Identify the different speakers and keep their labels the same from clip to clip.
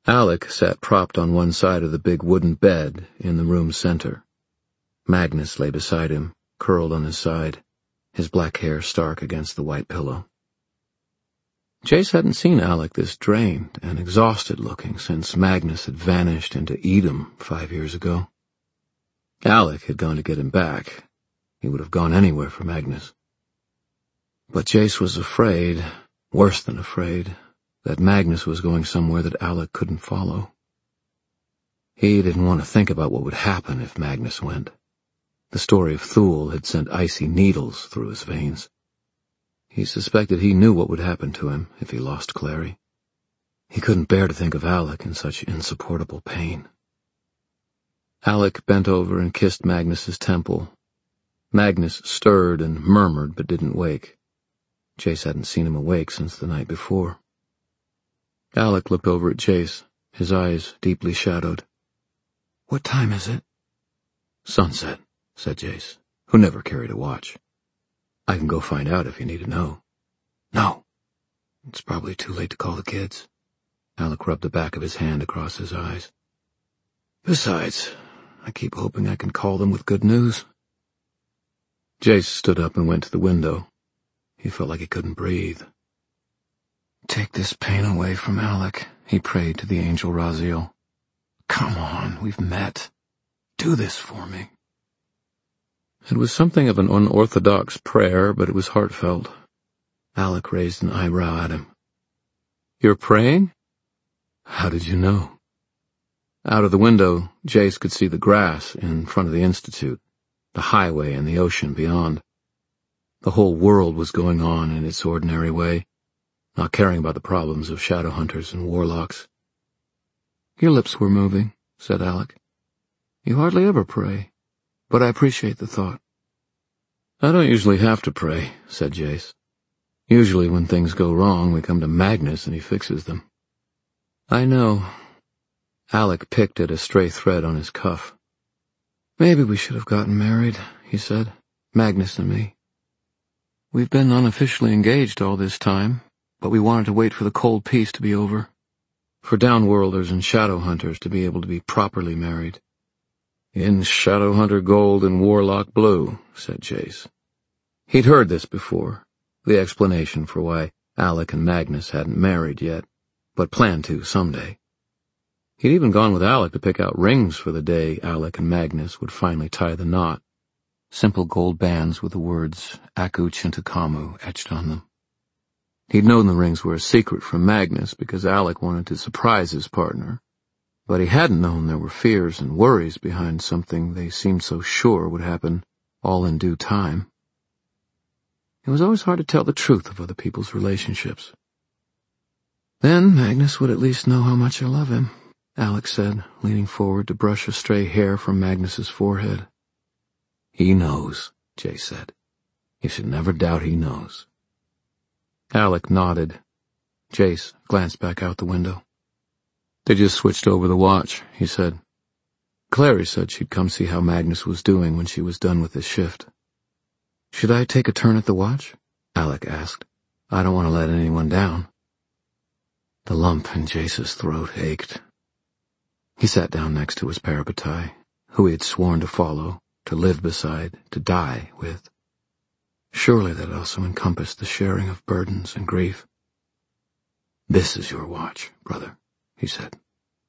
Speaker 1: Alec sat propped on one side of the big wooden bed in the room's center. Magnus lay beside him, curled on his side, his black hair stark against the white pillow. Jace hadn't seen Alec this drained and exhausted looking since Magnus had vanished into Edom 5 years ago. Alec had gone to get him back. He would have gone anywhere for Magnus. But Jace was afraid, worse than afraid, that Magnus was going somewhere that Alec couldn't follow. He didn't want to think about what would happen if Magnus went. The story of Thule had sent icy needles through his veins. He suspected he knew what would happen to him if he lost Clary. He couldn't bear to think of Alec in such insupportable pain. Alec bent over and kissed Magnus's temple. Magnus stirred and murmured but didn't wake. Jace hadn't seen him awake since the night before. Alec looked over at Jace, his eyes deeply shadowed. "What time is it?" "Sunset," said Jace, who never carried a watch. "I can go find out if you need to know." "No. It's probably too late to call the kids." Alec rubbed the back of his hand across his eyes. "Besides, I keep hoping I can call them with good news." Jace stood up and went to the window. He felt like he couldn't breathe. "Take this pain away from Alec," he prayed to the angel Raziel. "Come on, we've met. Do this for me." It was something of an unorthodox prayer, but it was heartfelt. Alec raised an eyebrow at him. "You're praying? How did you know?" Out of the window, Jace could see the grass in front of the Institute, the highway and the ocean beyond. The whole world was going on in its ordinary way, not caring about the problems of shadow hunters and warlocks. "Your lips were moving," said Alec. "You hardly ever pray, but I appreciate the thought." "I don't usually have to pray," said Jace. "Usually when things go wrong, we come to Magnus and he fixes them." "I know." Alec picked at a stray thread on his cuff. "Maybe we should have gotten married," he said. "Magnus and me. We've been unofficially engaged all this time, but we wanted to wait for the cold peace to be over, for downworlders and shadow hunters to be able to be properly married." "In Shadowhunter gold and Warlock blue," said Jace. He'd heard this before, the explanation for why Alec and Magnus hadn't married yet, but planned to someday. He'd even gone with Alec to pick out rings for the day Alec and Magnus would finally tie the knot. Simple gold bands with the words Aku Chintukamu etched on them. He'd known the rings were a secret from Magnus because Alec wanted to surprise his partner, but he hadn't known there were fears and worries behind something they seemed so sure would happen all in due time. It was always hard to tell the truth of other people's relationships. "Then Magnus would at least know how much I love him," Alec said, leaning forward to brush a stray hair from Magnus's forehead. "He knows," Jace said. "You should never doubt he knows." Alec nodded. Jace glanced back out the window. "They just switched over the watch," he said. "Clary said she'd come see how Magnus was doing when she was done with his shift." "Should I take a turn at the watch?" Alec asked. "I don't want to let anyone down." The lump in Jace's throat ached. He sat down next to his parabatai, who he had sworn to follow, to live beside, to die with. Surely that also encompassed the sharing of burdens and grief. "This is your watch, brother," he said.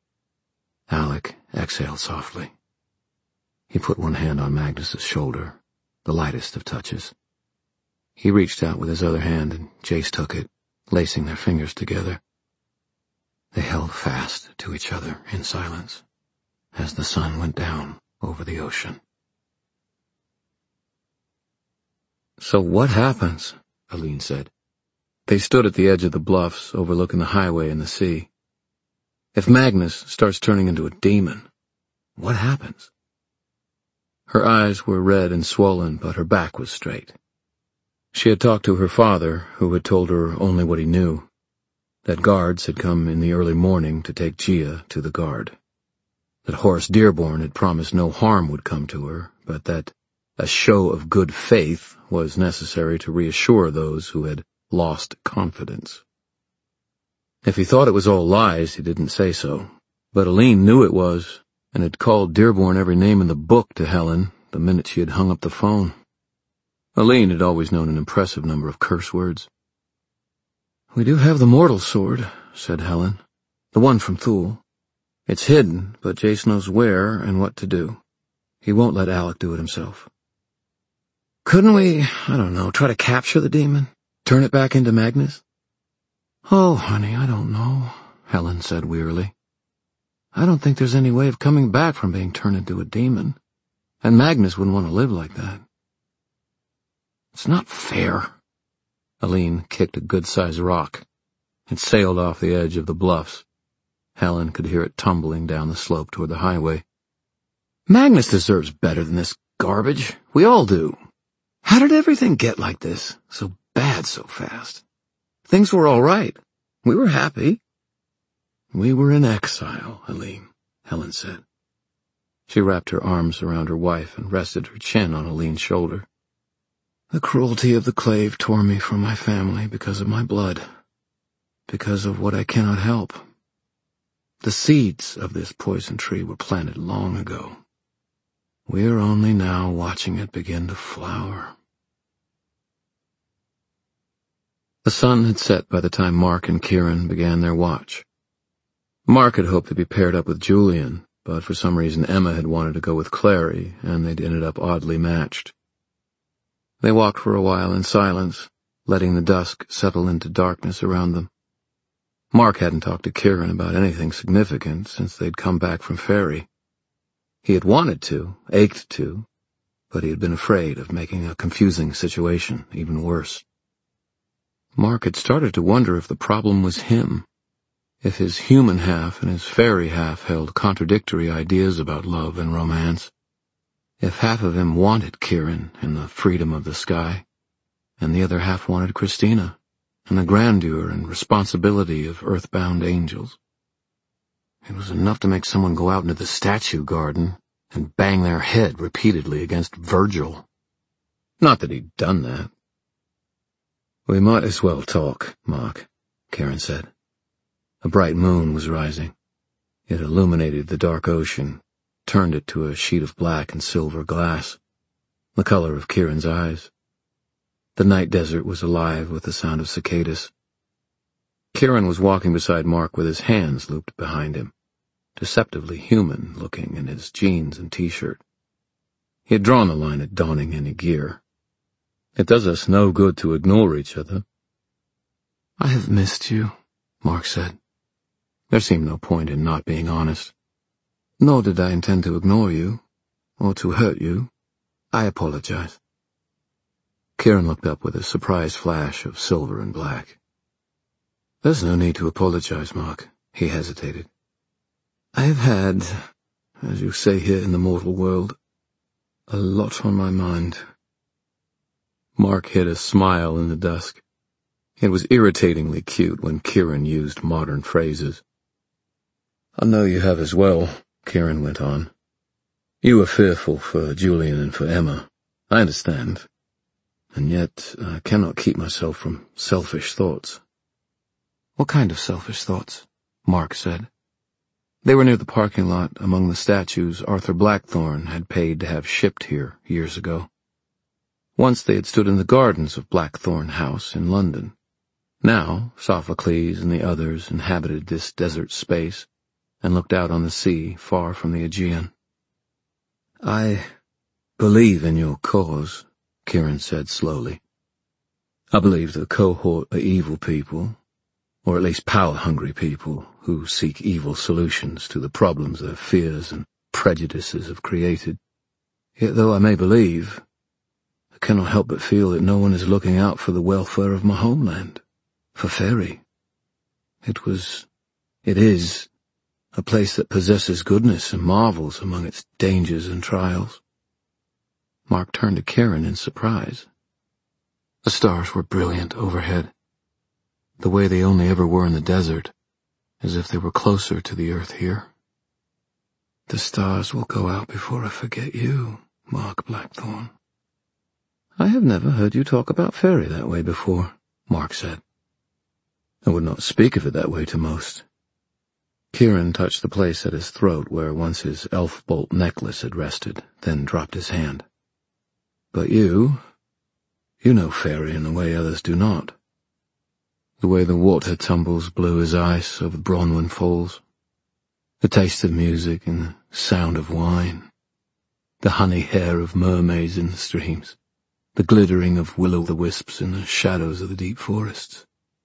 Speaker 1: Alec exhaled softly. He put one hand on Magnus's shoulder, the lightest of touches. He reached out with his other hand, and Jace took it, lacing their fingers together. They held fast to each other in silence as the sun went down over the ocean. "So what happens?" Aline said. They stood at the edge of the bluffs overlooking the highway and the sea. "If Magnus starts turning into a demon, what happens?" Her eyes were red and swollen, but her back was straight. She had talked to her father, who had told her only what he knew, that guards had come in the early morning to take Gia to the guard, that Horace Dearborn had promised no harm would come to her, but that a show of good faith was necessary to reassure those who had lost confidence. If he thought it was all lies, he didn't say so. But Aline knew it was, and had called Dearborn every name in the book to Helen the minute she had hung up the phone. Aline had always known an impressive number of curse words. "We do have the mortal sword," said Helen. "The one from Thule. It's hidden, but Jace knows where and what to do. He won't let Alec do it himself." "Couldn't we, I don't know, try to capture the demon? Turn it back into Magnus?" "Oh, honey, I don't know," Helen said wearily. "I don't think there's any way of coming back from being turned into a demon. And Magnus wouldn't want to live like that." "It's not fair." Aline kicked a good-sized rock. It sailed off the edge of the bluffs. Helen could hear it tumbling down the slope toward the highway. "Magnus deserves better than this garbage. We all do. How did everything get like this? So bad so fast? Things were all right. We were happy." "We were in exile, Aline," Helen said. She wrapped her arms around her wife and rested her chin on Aline's shoulder. "The cruelty of the clave tore me from my family because of my blood, because of what I cannot help. The seeds of this poison tree were planted long ago. We are only now watching it begin to flower." The sun had set by the time Mark and Kieran began their watch. Mark had hoped to be paired up with Julian, but for some reason Emma had wanted to go with Clary, and they'd ended up oddly matched. They walked for a while in silence, letting the dusk settle into darkness around them. Mark hadn't talked to Kieran about anything significant since they'd come back from ferry. He had wanted to, ached to, but he had been afraid of making a confusing situation even worse. Mark had started to wonder if the problem was him, if his human half and his fairy half held contradictory ideas about love and romance, if half of him wanted Kieran and the freedom of the sky, and the other half wanted Christina and the grandeur and responsibility of earthbound angels. It was enough to make someone go out into the statue garden and bang their head repeatedly against Virgil. Not that he'd done that. "We might as well talk, Mark," Kieran said. A bright moon was rising. It illuminated the dark ocean, turned it to a sheet of black and silver glass, the color of Kieran's eyes. The night desert was alive with the sound of cicadas. Kieran was walking beside Mark with his hands looped behind him, deceptively human-looking in his jeans and t-shirt. He had drawn the line at donning any gear. "It does us no good to ignore each other." "I have missed you," Mark said. There seemed no point in not being honest. "Nor did I intend to ignore you, or to hurt you. I apologize." Kieran looked up with a surprised flash of silver and black. "There's no need to apologize, Mark," he hesitated. "I have had, as you say here in the mortal world, a lot on my mind." Mark hid a smile in the dusk. It was irritatingly cute when Kieran used modern phrases. "I know you have as well," Kieran went on. "You were fearful for Julian and for Emma. I understand. And yet I cannot keep myself from selfish thoughts." "What kind of selfish thoughts?" Mark said. They were near the parking lot among the statues Arthur Blackthorne had paid to have shipped here years ago. Once they had stood in the gardens of Blackthorne House in London. Now Sophocles and the others inhabited this desert space and looked out on the sea far from the Aegean. "I believe in your cause," Kieran said slowly. "I believe the cohort are evil people, or at least power-hungry people who seek evil solutions to the problems their fears and prejudices have created. Yet though I may believe, I cannot help but feel that no one is looking out for the welfare of my homeland, for Ferry. It is, a place that possesses goodness and marvels among its dangers and trials." Mark turned to Kieran in surprise. The stars were brilliant overhead, the way they only ever were in the desert, as if they were closer to the earth here. "The stars will go out before I forget you, Mark Blackthorne." "I have never heard you talk about Ferry that way before," Mark said. I would not speak of it that way to most." Kieran touched the place at his throat where once his elf bolt necklace had rested, then dropped his hand. "But you know fairy in a way others do not. The way the water tumbles blue as ice over Bronwyn Falls, the taste of music and the sound of wine, the honey hair of mermaids in the streams, the glittering of will-o'-the-wisps in the shadows of the deep forests."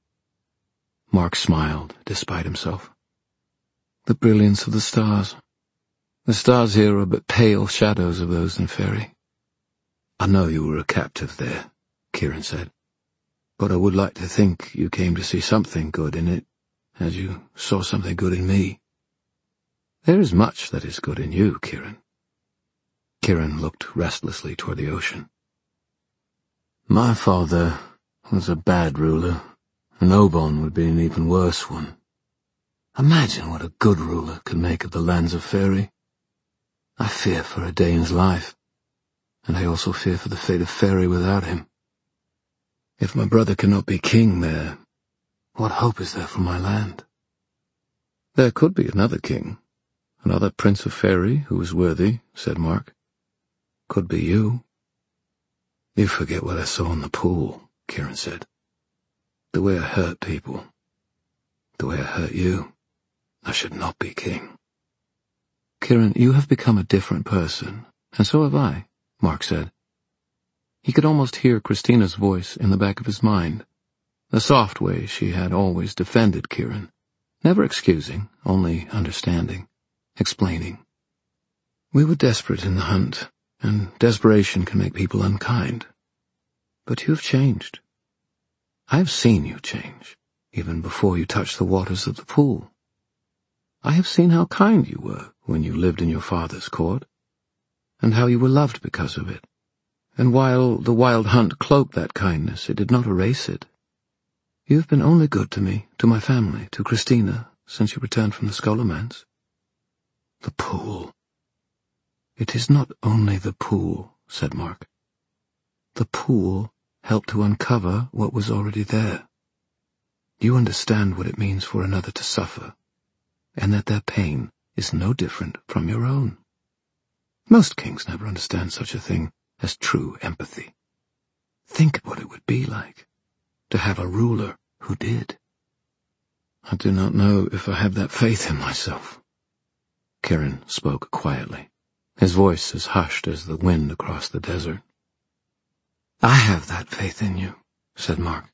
Speaker 1: Mark smiled, despite himself. "The brilliance of the stars. The stars here are but pale shadows of those in fairy." "I know you were a captive there," Kieran said, "but I would like to think you came to see something good in it, as you saw something good in me." "There is much that is good in you, Kieran." Kieran looked restlessly toward the ocean. "My father was a bad ruler, and Oban would be an even worse one. Imagine what a good ruler could make of the lands of fairy. I fear for Edain's life, and I also fear for the fate of fairy without him. If my brother cannot be king there, what hope is there for my land?" "There could be another king, another prince of fairy who is worthy," said Mark. "Could be you." "You forget what I saw in the pool," Kieran said. "The way I hurt people, the way I hurt you. I should not be king." "Kieran, you have become a different person, and so have I," Mark said. He could almost hear Christina's voice in the back of his mind, the soft way she had always defended Kieran, never excusing, only understanding, explaining. "We were desperate in the hunt, and desperation can make people unkind. But you have changed. I have seen you change, even before you touched the waters of the pool. I have seen how kind you were when you lived in your father's court, and how you were loved because of it. And while the wild hunt cloaked that kindness, it did not erase it. You have been only good to me, to my family, to Christina, since you returned from the Scholomance." "The pool." "It is not only the pool," said Mark. "The pool helped to uncover what was already there. You understand what it means for another to suffer, and that their pain is no different from your own. Most kings never understand such a thing as true empathy. Think what it would be like to have a ruler who did." "I do not know if I have that faith in myself." Kieran spoke quietly, his voice as hushed as the wind across the desert. "I have that faith in you," said Mark.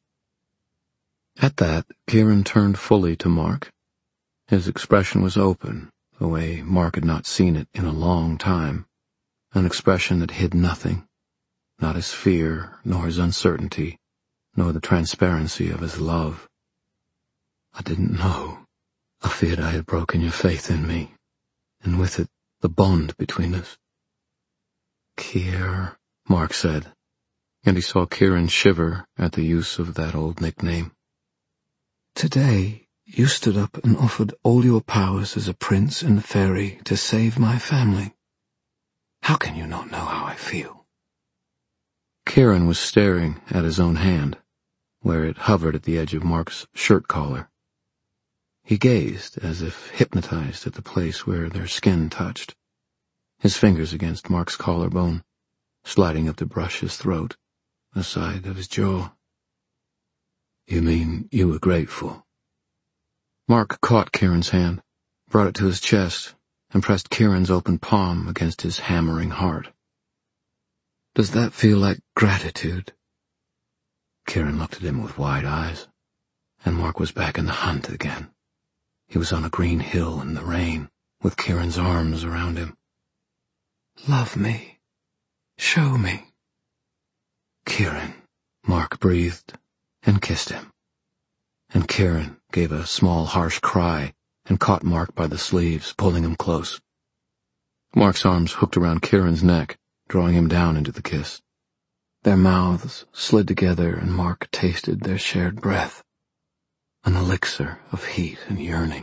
Speaker 1: At that, Kieran turned fully to Mark. His expression was open, the way Mark had not seen it in a long time, an expression that hid nothing, not his fear, nor his uncertainty, nor the transparency of his love. "I didn't know. I feared I had broken your faith in me, and with it the bond between us." "Kier," Mark said, and he saw Kieran shiver at the use of that old nickname. "Today you stood up and offered all your powers as a prince and fairy to save my family. How can you not know how I feel?" Kieran was staring at his own hand, where it hovered at the edge of Mark's shirt collar. He gazed as if hypnotized at the place where their skin touched, his fingers against Mark's collarbone, sliding up to brush his throat, the side of his jaw. "You mean you were grateful?" Mark caught Kieran's hand, brought it to his chest, and pressed Kieran's open palm against his hammering heart. "Does that feel like gratitude?" Kieran looked at him with wide eyes, and Mark was back in the hunt again. He was on a green hill in the rain, with Kieran's arms around him. "Love me. Show me." "Kieran," Mark breathed, and kissed him. And Kieran gave a small harsh cry and caught Mark by the sleeves, pulling him close. Mark's arms hooked around Kieran's neck, drawing him down into the kiss. Their mouths slid together and Mark tasted their shared breath, an elixir of heat and yearning.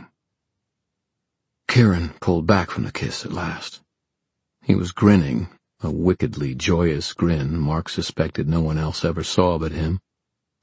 Speaker 1: Kieran pulled back from the kiss at last. He was grinning, a wickedly joyous grin Mark suspected no one else ever saw but him,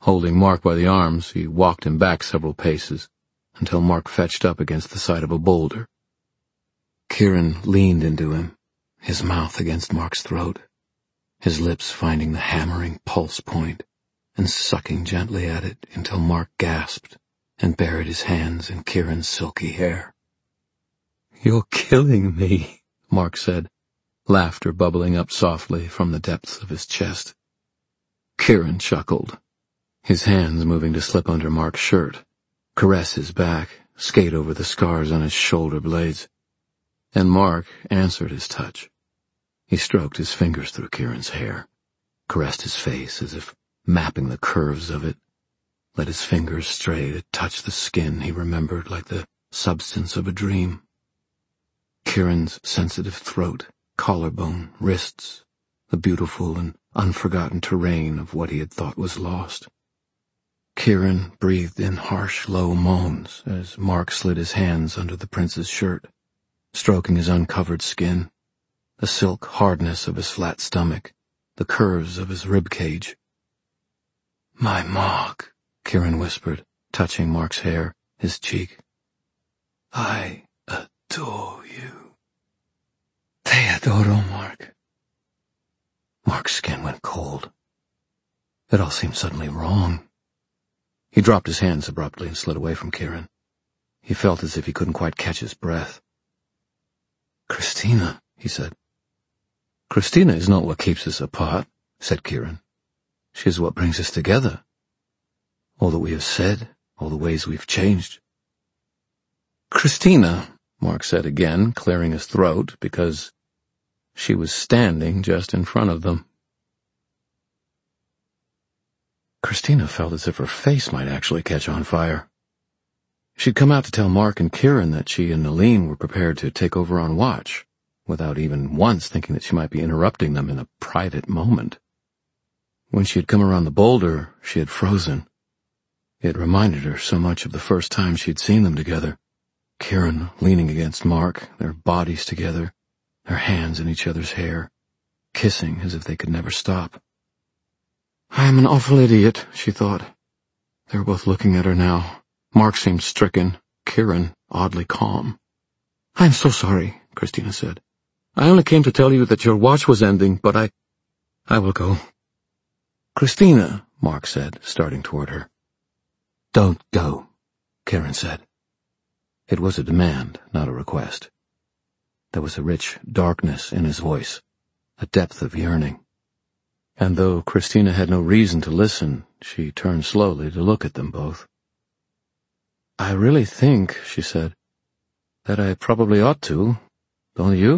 Speaker 1: Holding Mark by the arms, he walked him back several paces, until Mark fetched up against the side of a boulder. Kieran leaned into him, his mouth against Mark's throat, his lips finding the hammering pulse point and sucking gently at it until Mark gasped and buried his hands in Kieran's silky hair. "You're killing me," Mark said, laughter bubbling up softly from the depths of his chest. Kieran chuckled, his hands moving to slip under Mark's shirt, caress his back, skate over the scars on his shoulder blades. And Mark answered his touch. He stroked his fingers through Kieran's hair, caressed his face as if mapping the curves of it, let his fingers stray to touch the skin he remembered like the substance of a dream. Kieran's sensitive throat, collarbone, wrists, the beautiful and unforgotten terrain of what he had thought was lost. Kieran breathed in harsh, low moans as Mark slid his hands under the prince's shirt, stroking his uncovered skin, the silk hardness of his flat stomach, the curves of his rib cage. "My Mark," Kieran whispered, touching Mark's hair, his cheek. "I adore you." "Te adoro, Mark." Mark's skin went cold. It all seemed suddenly wrong. He dropped his hands abruptly and slid away from Kieran. He felt as if he couldn't quite catch his breath. "Christina," he said. "Christina is not what keeps us apart," said Kieran. "She is what brings us together. All that we have said, all the ways we've changed." "Christina," Mark said again, clearing his throat, because she was standing just in front of them. Christina felt as if her face might actually catch on fire. She'd come out to tell Mark and Kieran that she and Nalin were prepared to take over on watch, without even once thinking that she might be interrupting them in a private moment. When she had come around the boulder, she had frozen. It reminded her so much of the first time she'd seen them together. Kieran leaning against Mark, their bodies together, their hands in each other's hair, kissing as if they could never stop. "I am an awful idiot," she thought. They were both looking at her now. Mark seemed stricken, Kieran oddly calm. "I am so sorry," Christina said. "I only came to tell you that your watch was ending, but I will go." "Christina," Mark said, starting toward her. "Don't go," Kieran said. It was a demand, not a request. There was a rich darkness in his voice, a depth of yearning. And though Christina had no reason to listen, she turned slowly to look at them both. "I really think," she said, "that I probably ought to, don't you?"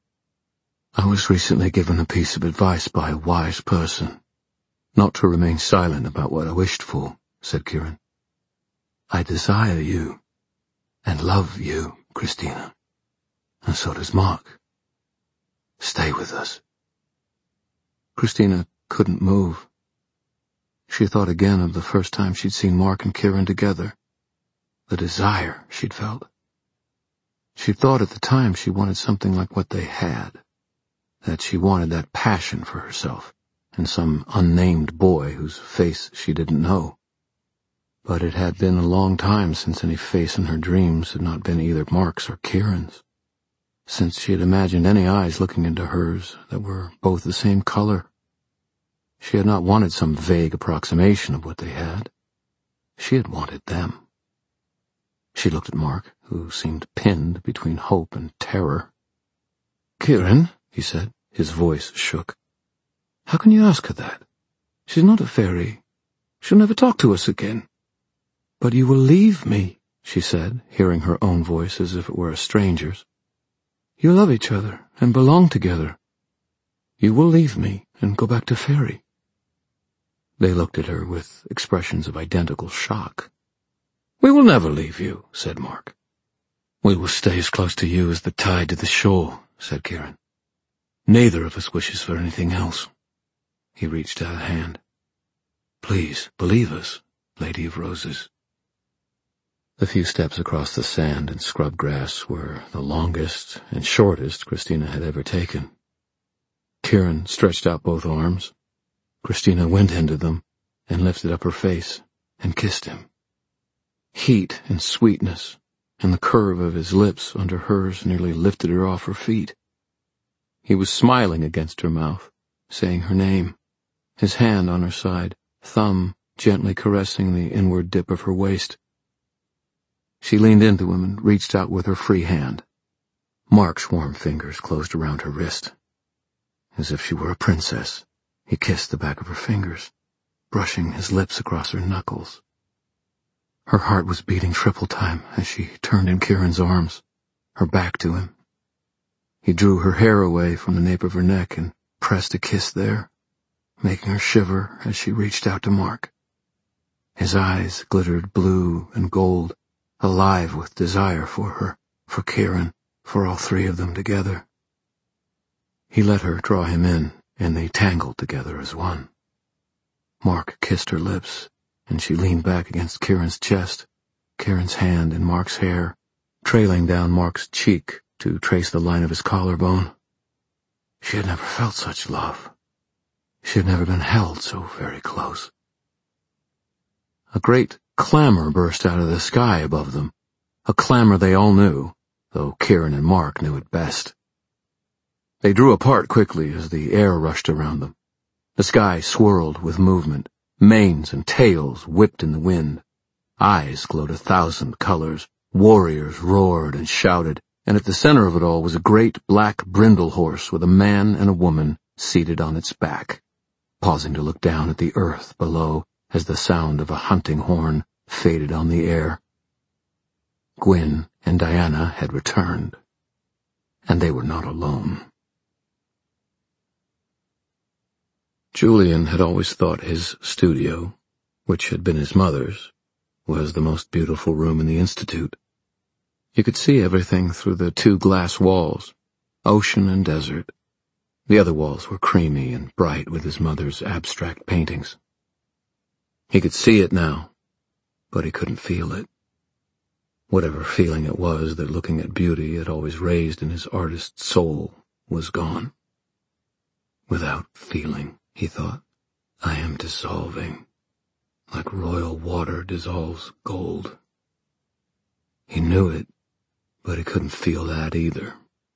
Speaker 1: "I was recently given a piece of advice by a wise person, not to remain silent about what I wished for," said Kieran. "I desire you, and love you, Christina, and so does Mark. Stay with us." Christina couldn't move. She thought again of the first time she'd seen Mark and Kieran together, the desire she'd felt. She thought at the time she wanted something like what they had, that she wanted that passion for herself and some unnamed boy whose face she didn't know. But it had been a long time since any face in her dreams had not been either Mark's or Kieran's, since she had imagined any eyes looking into hers that were both the same color. She had not wanted some vague approximation of what they had. She had wanted them. She looked at Mark, who seemed pinned between hope and terror. "Kieran," he said, his voice shook. "How can you ask her that? She's not a fairy. She'll never talk to us again." "But you will leave me," she said, hearing her own voice as if it were a stranger's. "You love each other and belong together. You will leave me and go back to Fairy." They looked at her with expressions of identical shock. "We will never leave you," said Mark. "We will stay as close to you as the tide to the shore," said Kieran. "Neither of us wishes for anything else." He reached out a hand. "Please, believe us, Lady of Roses." The few steps across the sand and scrub grass were the longest and shortest Christina had ever taken. Kieran stretched out both arms. Christina went into them and lifted up her face and kissed him. Heat and sweetness and the curve of his lips under hers nearly lifted her off her feet. He was smiling against her mouth, saying her name, his hand on her side, thumb gently caressing the inward dip of her waist. She leaned into him and reached out with her free hand. Mark's warm fingers closed around her wrist. As if she were a princess, he kissed the back of her fingers, brushing his lips across her knuckles. Her heart was beating triple time as she turned in Kieran's arms, her back to him. He drew her hair away from the nape of her neck and pressed a kiss there, making her shiver as she reached out to Mark. His eyes glittered blue and gold, alive with desire for her, for Kieran, for all three of them together. He let her draw him in, and they tangled together as one. Mark kissed her lips, and she leaned back against Kieran's chest, Kieran's hand in Mark's hair, trailing down Mark's cheek to trace the line of his collarbone. She had never felt such love. She had never been held so very close. A great clamor burst out of the sky above them, a clamor they all knew, though Kieran and Mark knew it best. They drew apart quickly as the air rushed around them. The sky swirled with movement, manes and tails whipped in the wind. Eyes glowed 1,000 colors, warriors roared and shouted, and at the center of it all was a great black brindle horse with a man and a woman seated on its back, pausing to look down at the earth below as the sound of a hunting horn faded on the air. Gwyn and Diana had returned, and they were not alone. Julian had always thought his studio, which had been his mother's, was the most beautiful room in the Institute. You could see everything through the 2 glass walls, ocean and desert. The other walls were creamy and bright with his mother's abstract paintings. He could see it now, but he couldn't feel it. Whatever feeling it was that looking at beauty had always raised in his artist's soul was gone. Without feeling, he thought, I am dissolving, like royal water dissolves gold. He knew it, but he couldn't feel that either.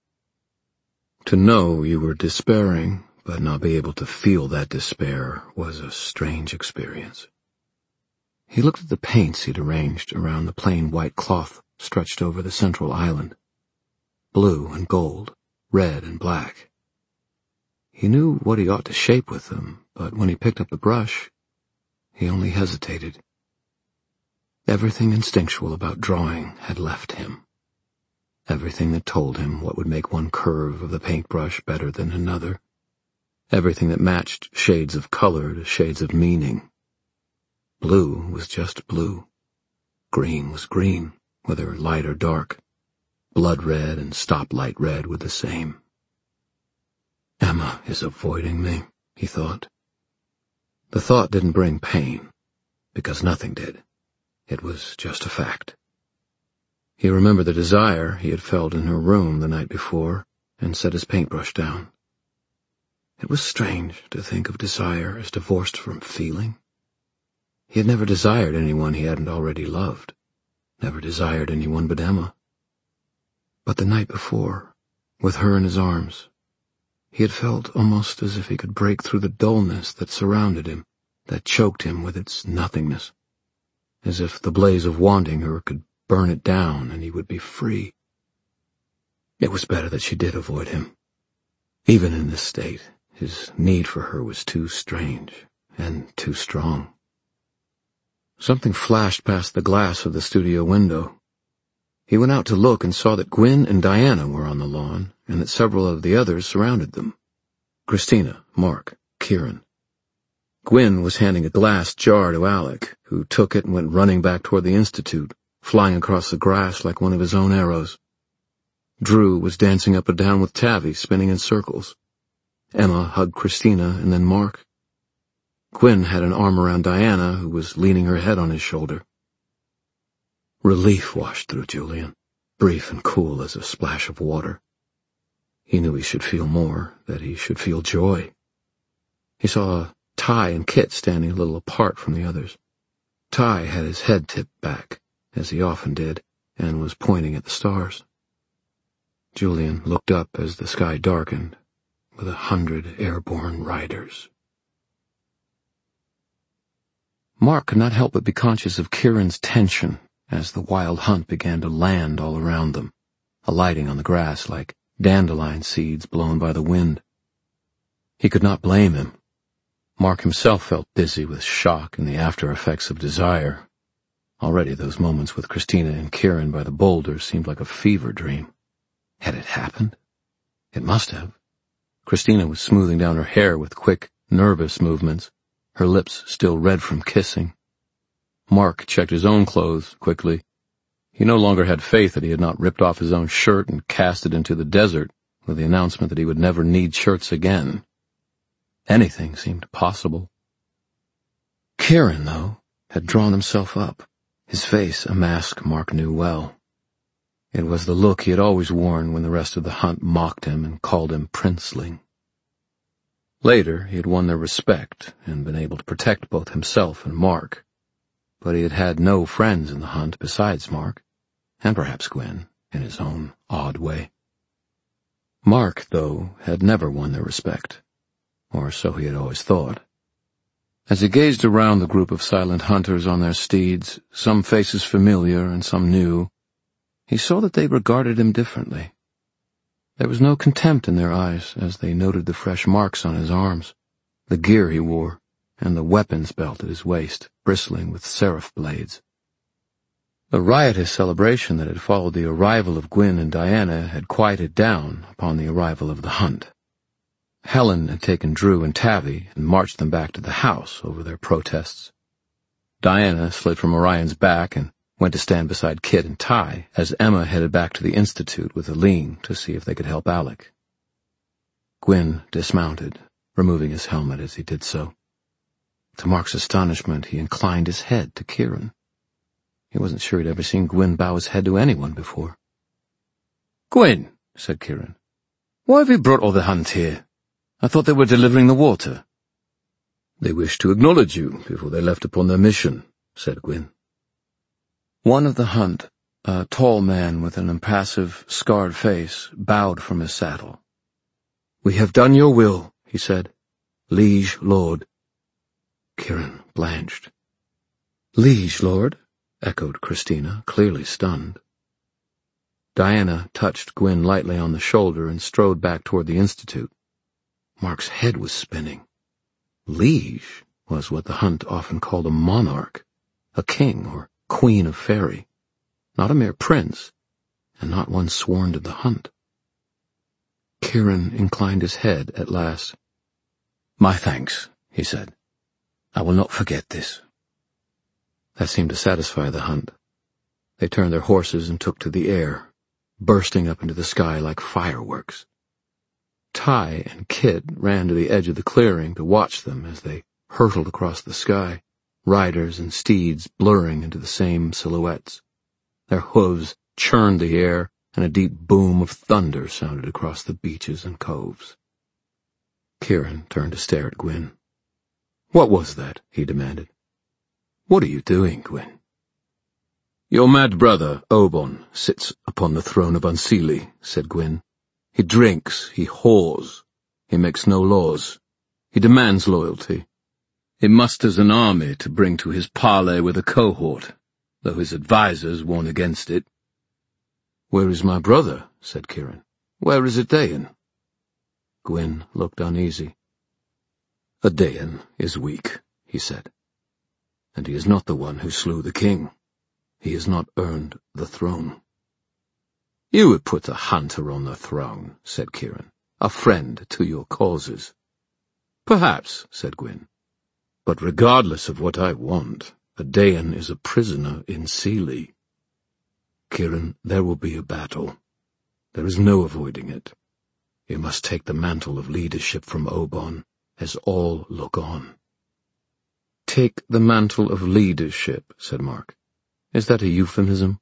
Speaker 1: To know you were despairing, but not be able to feel that despair was a strange experience. He looked at the paints he'd arranged around the plain white cloth stretched over the central island. Blue and gold, red and black. He knew what he ought to shape with them, but when he picked up the brush, he only hesitated. Everything instinctual about drawing had left him. Everything that told him what would make one curve of the paintbrush better than another. Everything that matched shades of color to shades of meaning. Blue was just blue. Green was green, whether light or dark. Blood red and stoplight red were the same. Emma is avoiding me, he thought. The thought didn't bring pain, because nothing did. It was just a fact. He remembered the desire he had felt in her room the night before and set his paintbrush down. It was strange to think of desire as divorced from feeling. He had never desired anyone he hadn't already loved, never desired anyone but Emma. But the night before, with her in his arms, he had felt almost as if he could break through the dullness that surrounded him, that choked him with its nothingness, as if the blaze of wanting her could burn it down and he would be free. It was better that she did avoid him. Even in this state, his need for her was too strange and too strong. Something flashed past the glass of the studio window. He went out to look and saw that Gwyn and Diana were on the lawn, and that several of the others surrounded them. Christina, Mark, Kieran. Gwyn was handing a glass jar to Alec, who took it and went running back toward the Institute, flying across the grass like one of his own arrows. Drew was dancing up and down with Tavi, spinning in circles. Emma hugged Christina and then Mark. Gwyn had an arm around Diana, who was leaning her head on his shoulder. Relief washed through Julian, brief and cool as a splash of water. He knew he should feel more, that he should feel joy. He saw a Ty and Kit standing a little apart from the others. Ty had his head tipped back, as he often did, and was pointing at the stars. Julian looked up as the sky darkened, with 100 airborne riders. Mark could not help but be conscious of Kieran's tension as the wild hunt began to land all around them, alighting on the grass like dandelion seeds blown by the wind. He could not blame him. Mark himself felt dizzy with shock and the after-effects of desire. Already those moments with Christina and Kieran by the boulder seemed like a fever dream. Had it happened? It must have. Christina was smoothing down her hair with quick, nervous movements, her lips still red from kissing. Mark checked his own clothes quickly. He no longer had faith that he had not ripped off his own shirt and cast it into the desert with the announcement that he would never need shirts again. Anything seemed possible. Kieran, though, had drawn himself up, his face a mask Mark knew well. It was the look he had always worn when the rest of the hunt mocked him and called him princeling. Later, he had won their respect and been able to protect both himself and Mark. But he had had no friends in the hunt besides Mark, and perhaps Gwyn, in his own odd way. Mark, though, had never won their respect, or so he had always thought. As he gazed around the group of silent hunters on their steeds, some faces familiar and some new, he saw that they regarded him differently. There was no contempt in their eyes as they noted the fresh marks on his arms, the gear he wore, and the weapons belt at his waist, bristling with seraph blades. The riotous celebration that had followed the arrival of Gwyn and Diana had quieted down upon the arrival of the hunt. Helen had taken Drew and Tavi and marched them back to the house over their protests. Diana slid from Orion's back and went to stand beside Kit and Ty as Emma headed back to the Institute with Aline to see if they could help Alec. Gwyn dismounted, removing his helmet as he did so. To Mark's astonishment, he inclined his head to Kieran. He wasn't sure he'd ever seen Gwyn bow his head to anyone before. "Gwyn," said Kieran, "why have you brought all the hunt here? I thought they were delivering the water."
Speaker 2: "They wished to acknowledge you before they left upon their mission," said Gwyn.
Speaker 1: One of the hunt, a tall man with an impassive, scarred face, bowed from his saddle.
Speaker 2: "We have done your will," he said. "Liege Lord."
Speaker 1: Kieran blanched.
Speaker 2: "Liege Lord?" echoed Christina, clearly stunned.
Speaker 1: Diana touched Gwyn lightly on the shoulder and strode back toward the Institute. Mark's head was spinning. Liege was what the hunt often called a monarch, a king or queen of fairy, not a mere prince, and not one sworn to the hunt. Kieran inclined his head at last.
Speaker 2: "My thanks," he said. "I will not forget this."
Speaker 1: That seemed to satisfy the hunt. They turned their horses and took to the air, bursting up into the sky like fireworks. Ty and Kit ran to the edge of the clearing to watch them as they hurtled across the sky, riders and steeds blurring into the same silhouettes. Their hooves churned the air, and a deep boom of thunder sounded across the beaches and coves. Kieran turned to stare at Gwyn.
Speaker 2: "What was that?" he demanded.
Speaker 1: "What are you doing, Gwyn?"
Speaker 2: "Your mad brother, Oban, sits upon the throne of Unseelie," said Gwyn. "He drinks, he whores, he makes no laws. He demands loyalty. He musters an army to bring to his parley with a cohort, though his advisers warn against it."
Speaker 1: "Where is my brother?" said Kieran. "Where is Adayan?"
Speaker 2: Gwyn looked uneasy. "Adayan is weak," he said, "and he is not the one who slew the king. He has not earned the throne."
Speaker 1: "You would put a hunter on the throne," said Kieran, "a friend to your causes."
Speaker 2: "Perhaps," said Gwyn. "But regardless of what I want, Adayan is a prisoner in Seelie. Kieran, there will be a battle. There is no avoiding it. You must take the mantle of leadership from Oban, as all look on."
Speaker 1: "Take the mantle of leadership," said Mark. "Is that a euphemism?"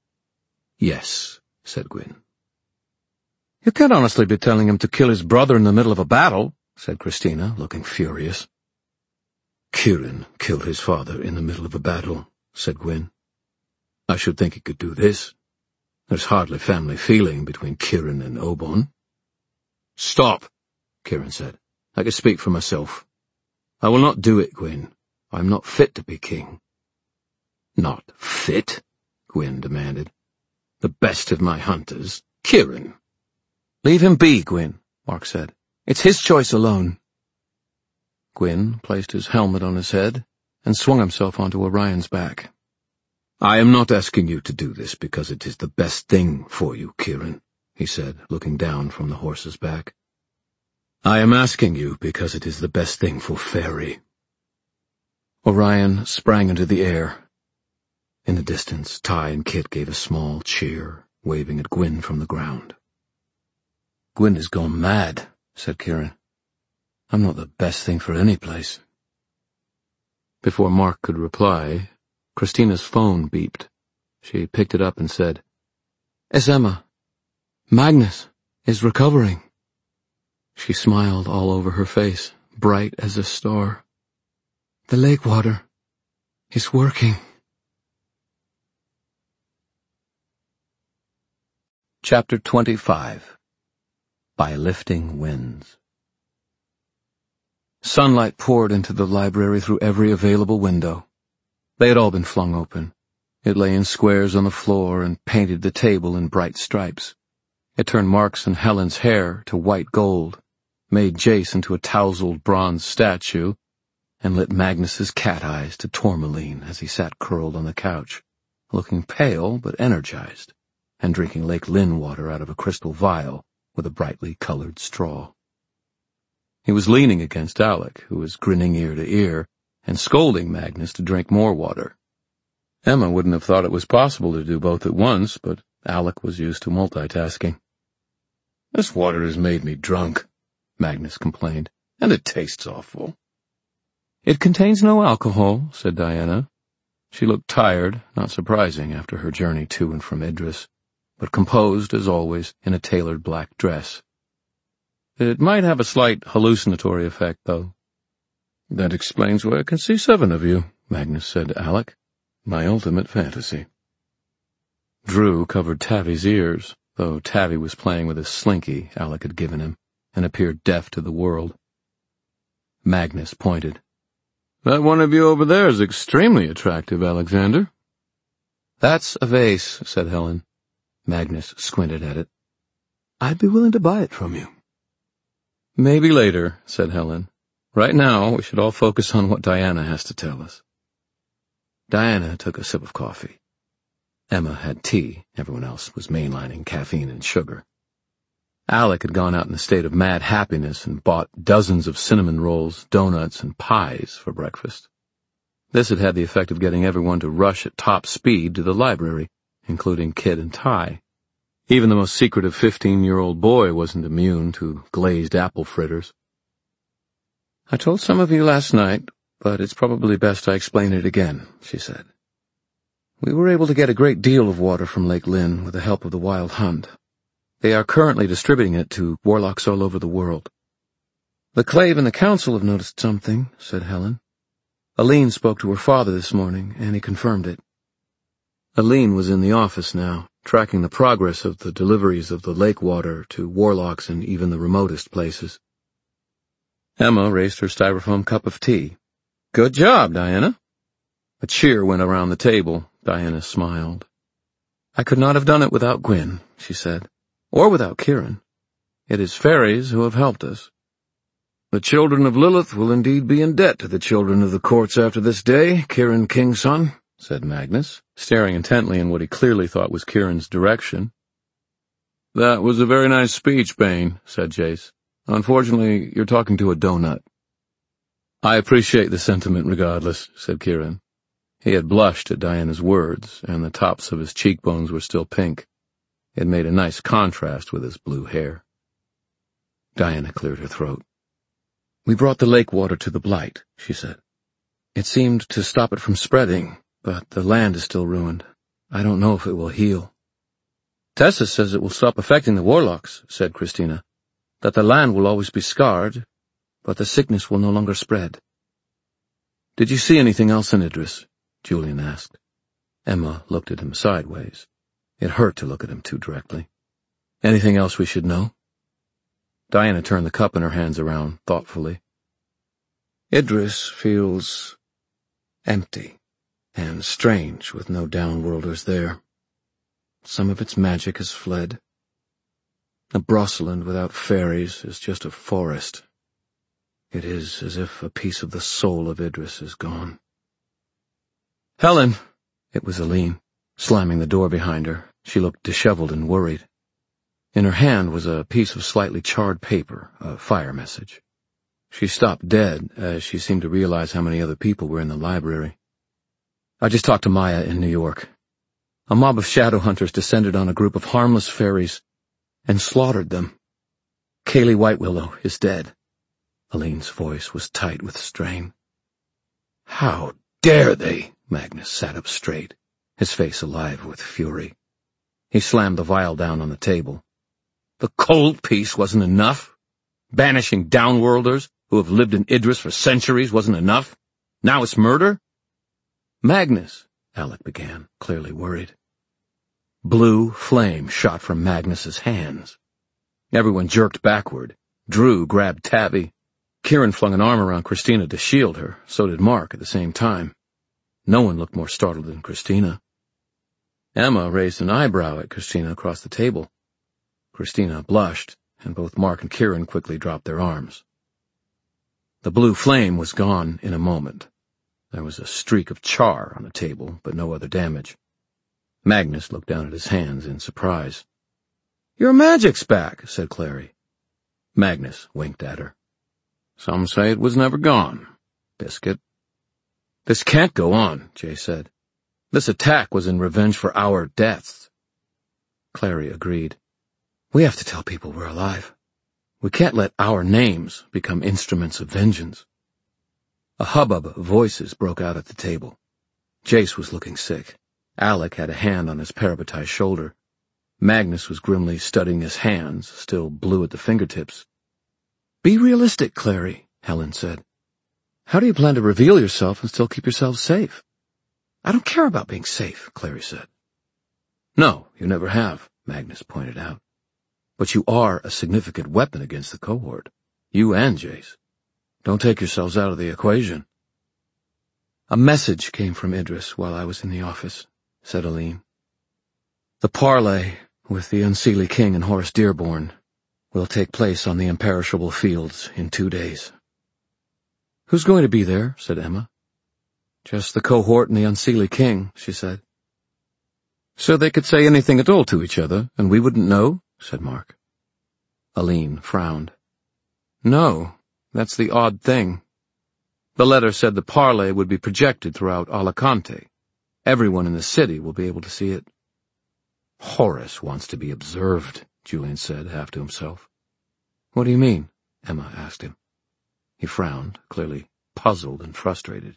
Speaker 2: "Yes," said Gwyn.
Speaker 1: "You can't honestly be telling him to kill his brother in the middle of a battle," said Christina, looking furious.
Speaker 2: Kieran killed his father in the middle of a battle, said Gwyn. I should think he could do this. There's hardly family feeling between Kieran and Oborn. Stop, Kieran said. I can speak for myself. I will not do it, Gwyn. I am not fit to be king. Not fit? Gwyn demanded. The best of my hunters, Kieran.
Speaker 1: Leave him be, Gwyn, Mark said. It's his choice alone. Gwyn placed his helmet on his head and swung himself onto Orion's back.
Speaker 2: I am not asking you to do this because it is the best thing for you, Kieran, he said, looking down from the horse's back. I am asking you because it is the best thing for Faerie.
Speaker 1: Orion sprang into the air.
Speaker 2: In the distance, Ty and Kit gave a small cheer, waving at Gwyn from the ground.
Speaker 1: Gwyn has gone mad, said Kieran. I'm not the best thing for any place. Before Mark could reply, Christina's phone beeped. She picked it up and said, It's Emma. Magnus is recovering. She smiled all over her face, bright as a star. The lake water is working. Chapter 25. By Lifting Winds. Sunlight poured into the library through every available window. They had all been flung open. It lay in squares on the floor and painted the table in bright stripes. It turned Mark's and Helen's hair to white gold, made Jace into a tousled bronze statue, and lit Magnus's cat eyes to tourmaline as he sat curled on the couch, looking pale but energized, and drinking Lake Lynn water out of a crystal vial with a brightly colored straw. He was leaning against Alec, who was grinning ear to ear, and scolding Magnus to drink more water. Emma wouldn't have thought it was possible to do both at once, but Alec was used to multitasking.
Speaker 2: This water has made me drunk, Magnus complained, and it tastes awful.
Speaker 1: It contains no alcohol, said Diana. She looked tired, not surprising after her journey to and from Idris, but composed, as always, in a tailored black dress. It might have a slight hallucinatory effect, though.
Speaker 2: That explains why I can see 7 of you, Magnus said to Alec. My ultimate fantasy.
Speaker 1: Drew covered Tavi's ears, though Tavi was playing with a slinky Alec had given him, and appeared deaf to the world. Magnus pointed. That one of you over there is extremely attractive, Alexander. That's a vase, said Helen. Magnus squinted at it. I'd be willing to buy it from you. Maybe later, said Helen. Right now, we should all focus on what Diana has to tell us. Diana took a sip of coffee. Emma had tea. Everyone else was mainlining caffeine and sugar. Alec had gone out in a state of mad happiness and bought dozens of cinnamon rolls, donuts, and pies for breakfast. This had had the effect of getting everyone to rush at top speed to the library, including Kit and Ty. Even the most secretive 15-year-old boy wasn't immune to glazed apple fritters. I told some of you last night, but it's probably best I explain it again, she said. We were able to get a great deal of water from Lake Lynn with the help of the Wild Hunt. They are currently distributing it to warlocks all over the world. The Clave and the Council have noticed something, said Helen. Aline spoke to her father this morning, and he confirmed it. Aline was in the office now, tracking the progress of the deliveries of the lake water to warlocks in even the remotest places. Emma raised her styrofoam cup of tea. Good job, Diana. A cheer went around the table. Diana smiled. I could not have done it without Gwyn, she said, or without Kieran. It is fairies who have helped us.
Speaker 2: The children of Lilith will indeed be in debt to the children of the courts after this day, Kieran Kingson, said Magnus, staring intently in what he clearly thought was Kieran's direction.
Speaker 1: That was a very nice speech, Bane, said Jace. Unfortunately, you're talking to a donut. I appreciate the sentiment regardless, said Kieran. He had blushed at Diana's words, and the tops of his cheekbones were still pink. It made a nice contrast with his blue hair. Diana cleared her throat. We brought the lake water to the Blight, she said. It seemed to stop it from spreading, but the land is still ruined. I don't know if it will heal. Tessa says it will stop affecting the warlocks, said Christina. That the land will always be scarred, but the sickness will no longer spread.
Speaker 2: "Did you see anything else in Idris?" Julian asked. Emma looked at him sideways. It hurt to look at him too directly. "Anything else we should know?" Diana turned the cup in her hands around thoughtfully. "Idris feels empty and strange with no downworlders there. Some of its magic has fled. A Brosseland without fairies is just a forest. It is as if a piece of the soul of Idris is gone." "Helen!" It was Aline, slamming the door behind her. She looked disheveled and worried. In her hand was a piece of slightly charred paper, a fire message. She stopped dead as she seemed to realize how many other people were in the library. "I just talked to Maya in New York. A mob of shadow hunters descended on a group of harmless fairies and slaughtered them. Kaylee Whitewillow is dead." Aline's voice was tight with strain. "How dare they?" Magnus sat up straight, his face alive with fury. He slammed the vial down on the table. "The cold peace wasn't enough? Banishing downworlders who have lived in Idris for centuries wasn't enough? Now it's murder?" "Magnus," Alec began, clearly worried. Blue flame shot from Magnus's hands. Everyone jerked backward. Drew grabbed Tabby. Kieran flung an arm around Christina to shield her, so did Mark at the same time. No one looked more startled than Christina. Emma raised an eyebrow at Christina across the table. Christina blushed, and both Mark and Kieran quickly dropped their arms. The blue flame was gone in a moment. There was a streak of char on the table, but no other damage. Magnus looked down at his hands in surprise. "Your magic's back," said Clary. Magnus winked at her. "Some say it was never gone, Biscuit." "This can't go on," Jay said. "This attack was in revenge for our deaths." Clary agreed. "We have to tell people we're alive. We can't let our names become instruments of vengeance." A hubbub of voices broke out at the table. Jace was looking sick. Alec had a hand on his parabatized shoulder. Magnus was grimly studying his hands, still blue at the fingertips. "Be realistic, Clary," Helen said. "How do you plan to reveal yourself and still keep yourselves safe?" "I don't care about being safe," Clary said. "No, you never have," Magnus pointed out. "But you are a significant weapon against the cohort. You and Jace. Don't take yourselves out of the equation." "A message came from Idris while I was in the office," said Aline. "The parley with the Unseelie King and Horace Dearborn will take place on the imperishable fields in 2 days." "Who's going to be there?" said Emma. "Just the cohort and the Unseelie King," she said. "So they could say anything at all to each other, and we wouldn't know?" said Mark. Aline frowned. "No, that's the odd thing. The letter said the parley would be projected throughout Alicante. Everyone in the city will be able to see it." "Horace wants to be observed," Julian said, half to himself. "What do you mean?" Emma asked him. He frowned, clearly puzzled and frustrated.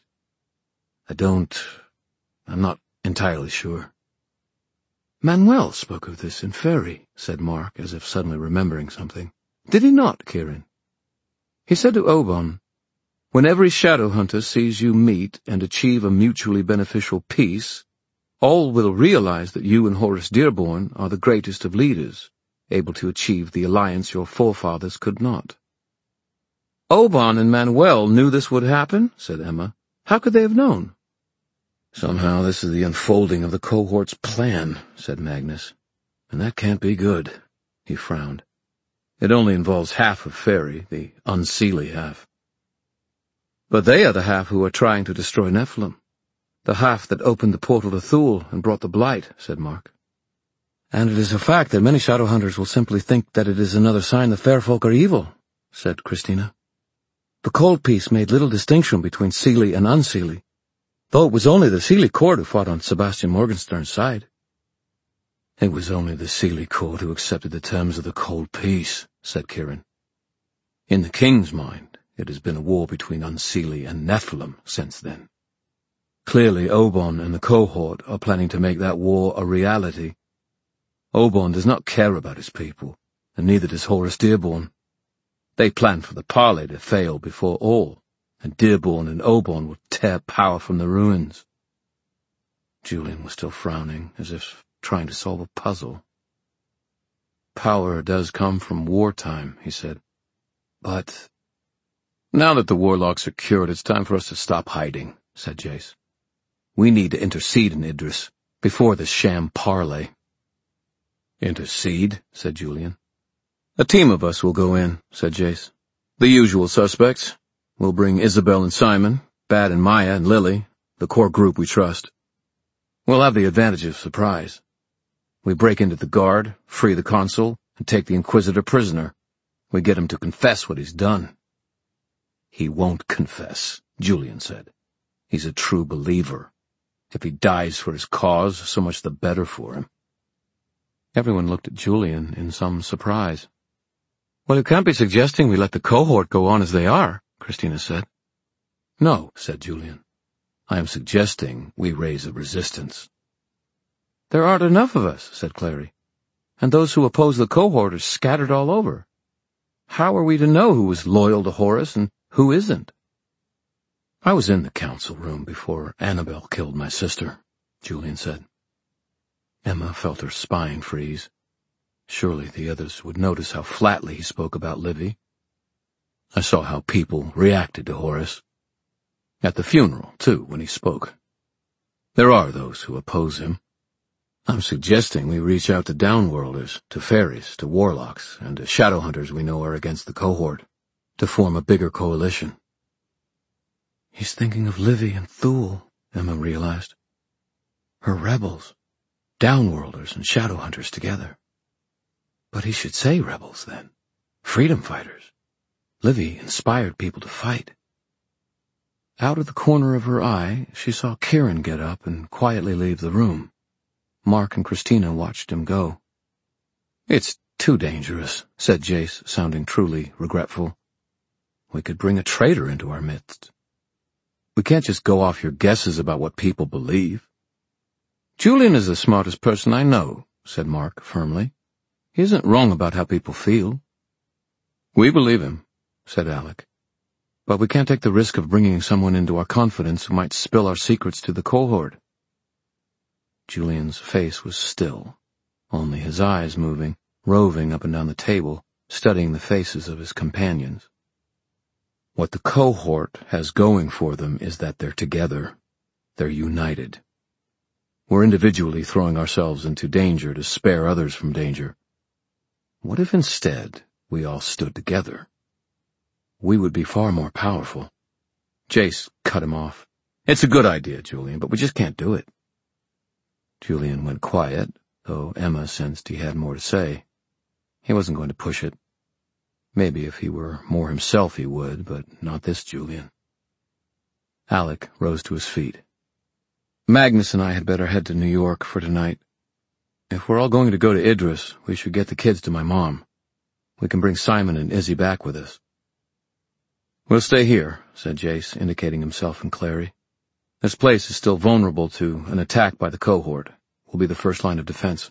Speaker 2: I'm not entirely sure." "Manuel spoke of this in Ferry," said Mark, as if suddenly remembering something. "Did he not, Kieran? He said to Obon, 'When every shadow hunter sees you meet and achieve a mutually beneficial peace, all will realize that you and Horace Dearborn are the greatest of leaders, able to achieve the alliance your forefathers could not.'" "Obon and Manuel knew this would happen," said Emma. "How could they have known?" "Somehow this is the unfolding of the cohort's plan," said Magnus. "And that can't be good." He frowned. "It only involves half of Ferry, the Unseelie half." "But they are the half who are trying to destroy Nephilim. The half that opened the portal to Thule and brought the blight," said Mark. "And it is a fact that many shadow hunters will simply think that it is another sign the fair folk are evil," said Christina. "The Cold Peace made little distinction between Seelie and Unseelie, though it was only the Seelie court who fought on Sebastian Morgenstern's side." "It was only the Seelie court who accepted the terms of the Cold Peace," said Kieran. "In the King's mind, it has been a war between Unseelie and Nephilim since then. Clearly Obon and the cohort are planning to make that war a reality. Obon does not care about his people, and neither does Horace Dearborn. They plan for the parley to fail before all, and Dearborn and Oborn will tear power from the ruins. Julian was still frowning, as if trying to solve a puzzle. Power does come from wartime, he said. But now that the warlocks are cured, it's time for us to stop hiding, said Jace. We need to intercede in Idris, before this sham parley. Intercede, said Julian. A team of us will go in, said Jace. The usual suspects. We'll bring Isabel and Simon, Bad and Maya and Lily, the core group we trust. We'll have the advantage of surprise. We break into the guard, free the consul, and take the Inquisitor prisoner. We get him to confess what he's done. He won't confess, Julian said. He's a true believer. If he dies for his cause, so much the better for him. Everyone looked at Julian in some surprise. Well, you can't be suggesting we let the cohort go on as they are, Christina said. No, said Julian. I am suggesting we raise a resistance. There aren't enough of us, said Clary. And those who oppose the cohort are scattered all over. How are we to know who is loyal to Horus and who isn't? I was in the council room before Annabelle killed my sister, Julian said. Emma felt her spine freeze. Surely the others would notice how flatly he spoke about Livy. I saw how people reacted to Horus. At the funeral, too, when he spoke. There are those who oppose him. I'm suggesting we reach out to downworlders, to fairies, to warlocks, and to shadow hunters we know are against the cohort, to form a bigger coalition. He's thinking of Livy and Thule, Emma realized. Her rebels, downworlders and shadow hunters together. But he should say rebels, then. Freedom fighters. Livy inspired people to fight. Out of the corner of her eye, she saw Kieran get up and quietly leave the room. Mark and Christina watched him go. It's too dangerous, said Jace, sounding truly regretful. We could bring a traitor into our midst. We can't just go off your guesses about what people believe. Julian is the smartest person I know, said Mark firmly. He isn't wrong about how people feel. We believe him, said Alec. But we can't take the risk of bringing someone into our confidence who might spill our secrets to the cohort. Julian's face was still, only his eyes moving, roving up and down the table, studying the faces of his companions. What the cohort has going for them is that they're together. They're united. We're individually throwing ourselves into danger to spare others from danger. What if instead we all stood together? We would be far more powerful. Jace cut him off. It's a good idea, Julian, but we just can't do it. Julian went quiet, though Emma sensed he had more to say. He wasn't going to push it. Maybe if he were more himself he would, but not this Julian. Alec rose to his feet. Magnus and I had better head to New York for tonight. If we're all going to go to Idris, we should get the kids to my mom. We can bring Simon and Izzy back with us. We'll stay here, said Jace, indicating himself and Clary. This place is still vulnerable to an attack by the cohort. We'll be the first line of defense.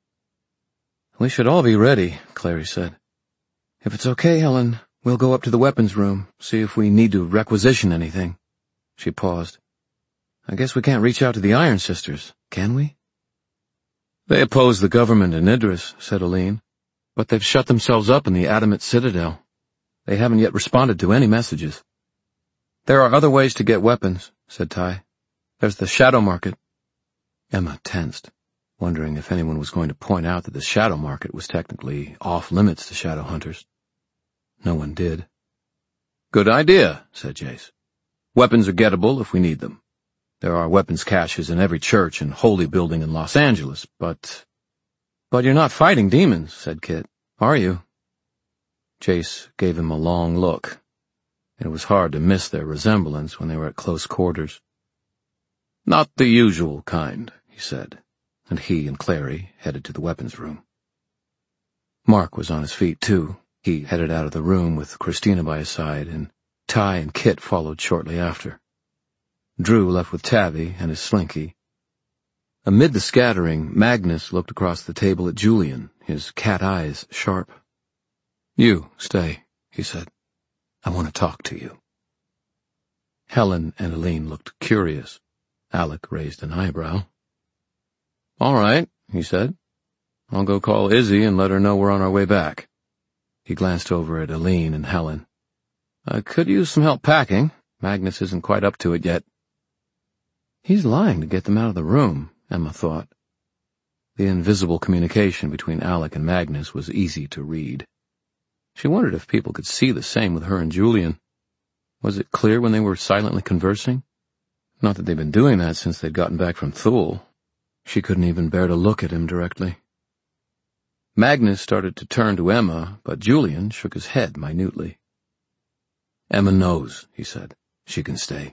Speaker 2: We should all be ready, Clary said. If it's okay, Helen, we'll go up to the weapons room, see if we need to requisition anything. She paused. I guess we can't reach out to the Iron Sisters, can we? They oppose the government in Idris, said Aline, but they've shut themselves up in the Adamant Citadel. They haven't yet responded to any messages. There are other ways to get weapons, said Ty. There's the shadow market. Emma tensed, wondering if anyone was going to point out that the shadow market was technically off-limits to shadow hunters. No one did. Good idea, said Jace. Weapons are gettable if we need them. There are weapons caches in every church and holy building in Los Angeles, but you're not fighting demons, said Kit, are you? Jace gave him a long look. It was hard to miss their resemblance when they were at close quarters. Not the usual kind, he said, and he and Clary headed to the weapons room. Mark was on his feet, too. He headed out of the room with Christina by his side, and Ty and Kit followed shortly after. Drew left with Tabby and his slinky. Amid the scattering, Magnus looked across the table at Julian, his cat eyes sharp. You stay, he said. I want to talk to you. Helen and Aline looked curious. Alec raised an eyebrow. "All right," he said. "I'll go call Izzy and let her know we're on our way back." He glanced over at Aline and Helen. "I could use some help packing. Magnus isn't quite up to it yet." He's lying to get them out of the room, Emma thought. The invisible communication between Alec and Magnus was easy to read. She wondered if people could see the same with her and Julian. Was it clear when they were silently conversing? Not that they'd been doing that since they'd gotten back from Thule. She couldn't even bear to look at him directly. Magnus started to turn to Emma, but Julian shook his head minutely. "Emma knows," he said. "She can stay."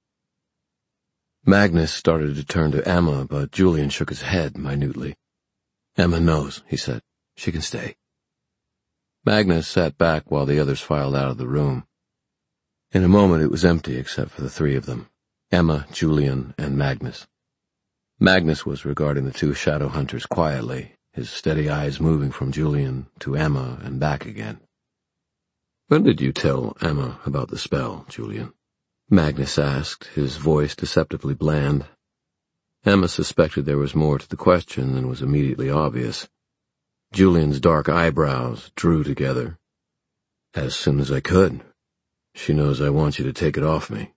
Speaker 2: Magnus started to turn to Emma, but Julian shook his head minutely. "Emma knows," he said. "She can stay." Magnus sat back while the others filed out of the room. In a moment it was empty except for the three of them, Emma, Julian, and Magnus. Magnus was regarding the two shadow hunters quietly, his steady eyes moving from Julian to Emma and back again. "When did you tell Emma about the spell, Julian?" Magnus asked, his voice deceptively bland. Emma suspected there was more to the question than was immediately obvious. Julian's dark eyebrows drew together. "As soon as I could. She knows I want you to take it off me."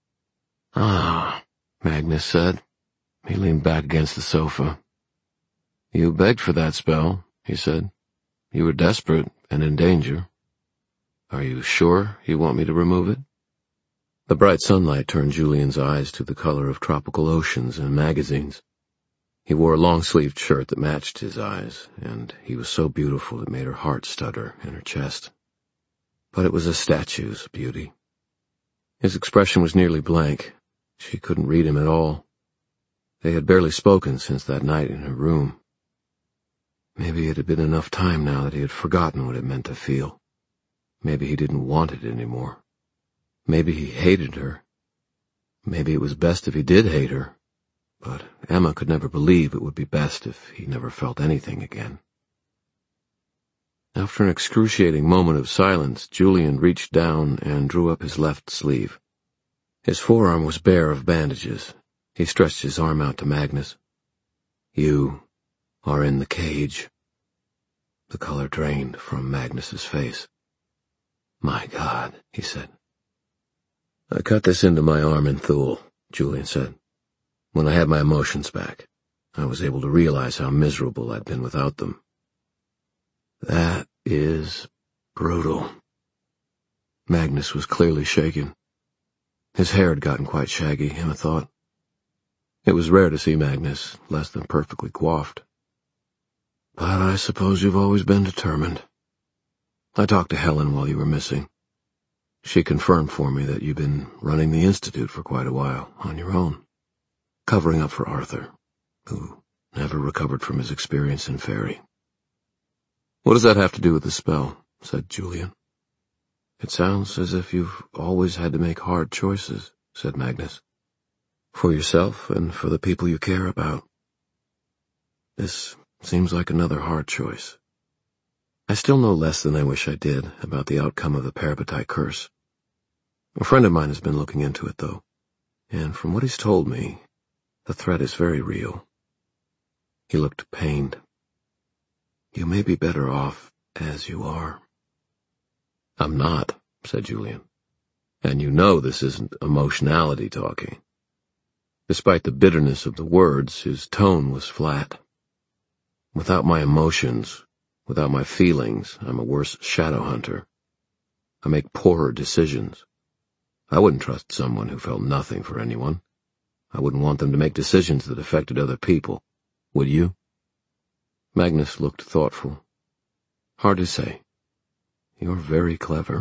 Speaker 2: "Ah," Magnus said. He leaned back against the sofa. "You begged for that spell," he said. "You were desperate and in danger. Are you sure you want me to remove it?" The bright sunlight turned Julian's eyes to the color of tropical oceans and magazines. He wore a long-sleeved shirt that matched his eyes, and he was so beautiful it made her heart stutter in her chest. But it was a statue's beauty. His expression was nearly blank. She couldn't read him at all. They had barely spoken since that night in her room. Maybe it had been enough time now that he had forgotten what it meant to feel. Maybe he didn't want it anymore. Maybe he hated her. Maybe it was best if he did hate her. But Emma could never believe it would be best if he never felt anything again. After an excruciating moment of silence, Julian reached down and drew up his left sleeve. His forearm was bare of bandages. He stretched his arm out to Magnus. "You are in the cage." The color drained from Magnus's face. "My God," he said. "I cut this into my arm in Thule," Julian said. "When I had my emotions back, I was able to realize how miserable I'd been without them." "That is brutal." Magnus was clearly shaken. His hair had gotten quite shaggy, Emma thought. It was rare to see Magnus less than perfectly coiffed. "But I suppose you've always been determined. I talked to Helen while you were missing. She confirmed for me that you've been running the Institute for quite a while, on your own, covering up for Arthur, who never recovered from his experience in Fairy." "What does that have to do with the spell?" said Julian. "It sounds as if you've always had to make hard choices," said Magnus. "For yourself and for the people you care about. This seems like another hard choice. I still know less than I wish I did about the outcome of the Parabatai curse. A friend of mine has been looking into it, though, and from what he's told me, the threat is very real." He looked pained. "You may be better off as you are." "I'm not," said Julian. "And you know this isn't emotionality talking." Despite the bitterness of the words, his tone was flat. "Without my emotions, without my feelings, I'm a worse shadow hunter. I make poorer decisions. I wouldn't trust someone who felt nothing for anyone. I wouldn't want them to make decisions that affected other people. Would you?" Magnus looked thoughtful. "Hard to say. You're very clever."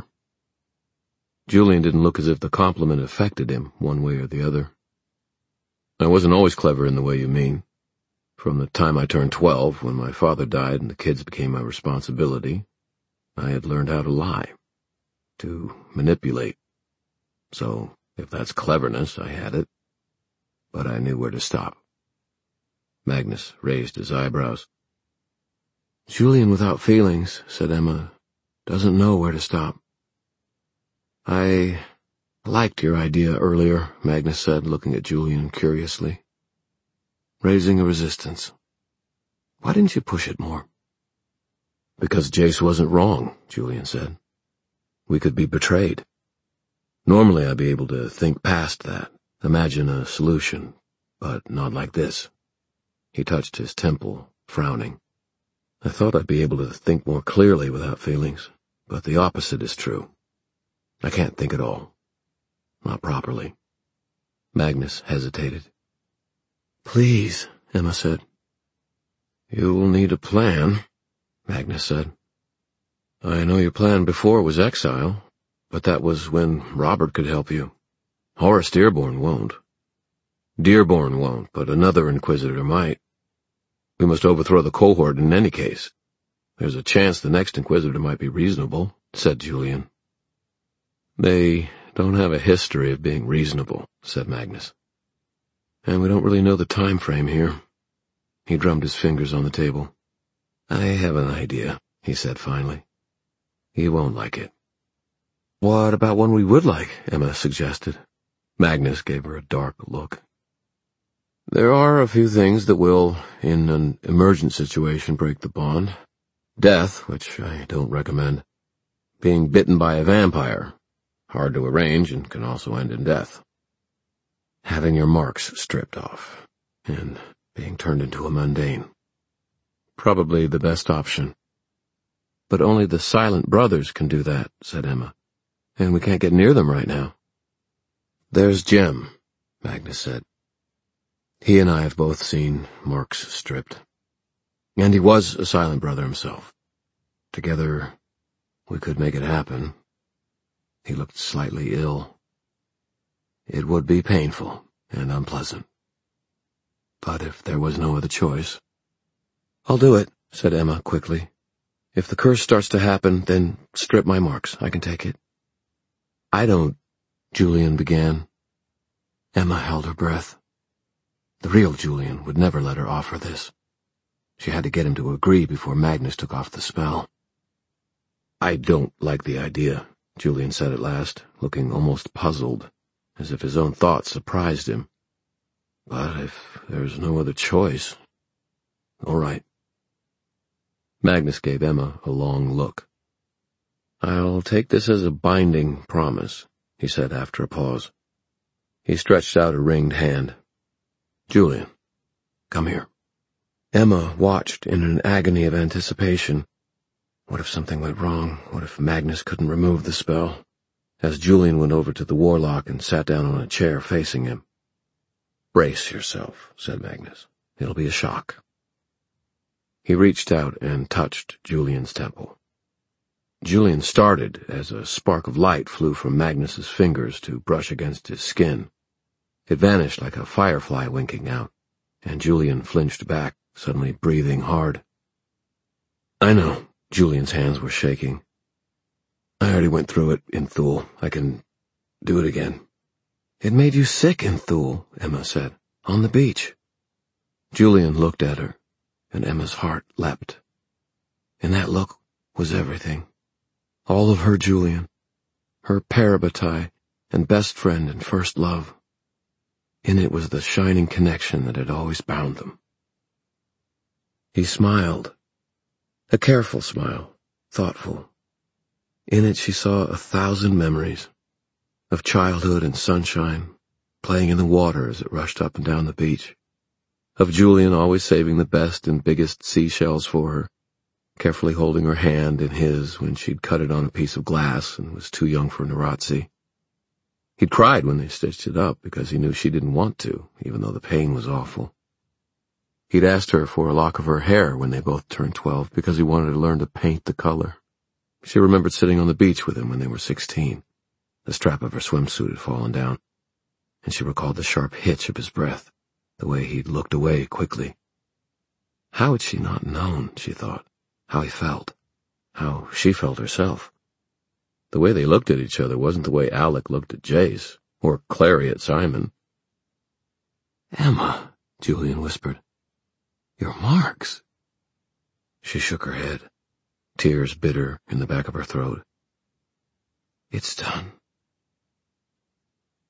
Speaker 2: Julian didn't look as if the compliment affected him one way or the other. "I wasn't always clever in the way you mean. From the time I turned 12, when my father died and the kids became my responsibility, I had learned how to lie, to manipulate. So, if that's cleverness, I had it. But I knew where to stop." Magnus raised his eyebrows. "Julian without feelings," said Emma, "doesn't know where to stop." I
Speaker 1: I liked your idea earlier, Magnus said, looking at Julian curiously. Raising a resistance. Why didn't you push it more? Because Jace wasn't wrong, Julian said. We could be betrayed. Normally I'd be able to think past that, imagine a solution, but not like this. He touched his temple, frowning. I thought I'd be able to think more clearly without feelings, but the opposite is true. I can't think at all. Not properly. Magnus hesitated. Please, Emma said. You will need a plan, Magnus said. I know your plan before was exile, but that was when Robert could help you. Horace Dearborn won't. Dearborn won't, but another Inquisitor might. We must overthrow the cohort in any case. There's a chance the next Inquisitor might be reasonable, said Julian. They don't have a history of being reasonable, said Magnus. And we don't really know the time frame here. He drummed his fingers on the table. I have an idea, he said finally. You won't like it. What about one we would like? Emma suggested. Magnus gave her a dark look. There are a few things that will, in an emergent situation, break the bond. Death, which I don't recommend. Being bitten by a vampire. Hard to arrange and can also end in death. Having your marks stripped off. And being turned into a mundane. Probably the best option. But only the Silent Brothers can do that, said Emma. And we can't get near them right now. There's Jem, Magnus said. He and I have both seen marks stripped. And he was a Silent Brother himself. Together, we could make it happen. He looked slightly ill. It would be painful and unpleasant. But if there was no other choice... I'll do it, said Emma quickly. If the curse starts to happen, then strip my marks. I can take it. I don't... Julian began. Emma held her breath. The real Julian would never let her offer this. She had to get him to agree before Magnus took off the spell. I don't like the idea, Julian said at last, looking almost puzzled, as if his own thoughts surprised him. But if there's no other choice... All right. Magnus gave Emma a long look. I'll take this as a binding promise, he said after a pause. He stretched out a ringed hand. Julian, come here. Emma watched in an agony of anticipation. What if something went wrong? What if Magnus couldn't remove the spell? As Julian went over to the warlock and sat down on a chair facing him. Brace yourself, said Magnus. It'll be a shock. He reached out and touched Julian's temple. Julian started as a spark of light flew from Magnus's fingers to brush against his skin. It vanished like a firefly winking out, and Julian flinched back, suddenly breathing hard. I know, Julian's hands were shaking. I already went through it in Thule. I can do it again. It made you sick in Thule, Emma said, on the beach. Julian looked at her, and Emma's heart leapt. In that look was everything. All of her Julian, her parabatai and best friend and first love. In it was the shining connection that had always bound them. He smiled. A careful smile, thoughtful. In it she saw 1,000 memories of childhood and sunshine, playing in the water as it rushed up and down the beach, of Julian always saving the best and biggest seashells for her, carefully holding her hand in his when she'd cut it on a piece of glass and was too young for Narazzi. He'd cried when they stitched it up because he knew she didn't want to, even though the pain was awful. He'd asked her for a lock of her hair when they both turned 12 because he wanted to learn to paint the color. She remembered sitting on the beach with him when they were 16. The strap of her swimsuit had fallen down, and she recalled the sharp hitch of his breath, the way he'd looked away quickly. How had she not known, she thought, how he felt, how she felt herself? The way they looked at each other wasn't the way Alec looked at Jace, or Clary at Simon. Emma, Julian whispered. Your marks. She shook her head, tears bitter in the back of her throat. It's done.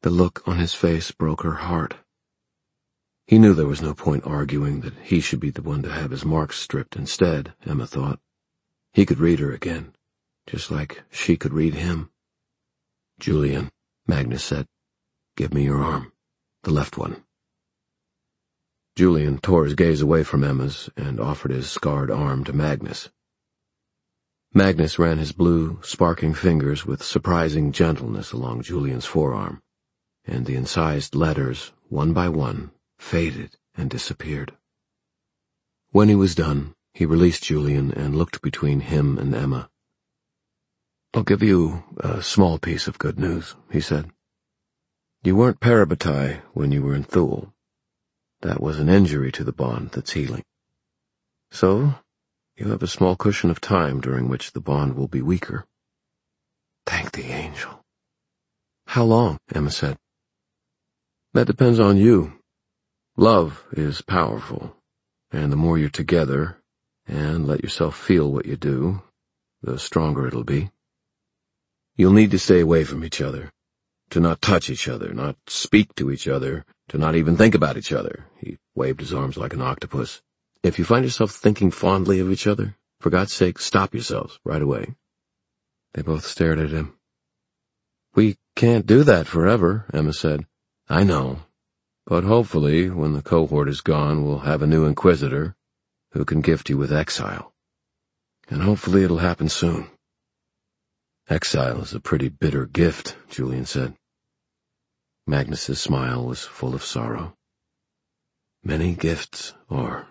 Speaker 1: The look on his face broke her heart. He knew there was no point arguing that he should be the one to have his marks stripped instead, Emma thought. He could read her again, just like she could read him. "Julian," Magnus said, "give me your arm, the left one." Julian tore his gaze away from Emma's and offered his scarred arm to Magnus. Magnus ran his blue, sparking fingers with surprising gentleness along Julian's forearm, and the incised letters, one by one, faded and disappeared. When he was done, he released Julian and looked between him and Emma. "I'll give you a small piece of good news," he said. "You weren't parabatai when you were in Thule. That was an injury to the bond that's healing. So, you have a small cushion of time during which the bond will be weaker." "Thank the angel." "How long?" Emma said. "That depends on you. Love is powerful, and the more you're together, and let yourself feel what you do, the stronger it'll be. You'll need to stay away from each other, to not touch each other, not speak to each other, to not even think about each other." He waved his arms like an octopus. "If you find yourself thinking fondly of each other, for God's sake, stop yourselves right away." They both stared at him. "We can't do that forever," Emma said. "I know. But hopefully, when the cohort is gone, we'll have a new inquisitor who can gift you with exile. And hopefully it'll happen soon." "Exile is a pretty bitter gift," Julian said. Magnus's smile was full of sorrow. "Many gifts are."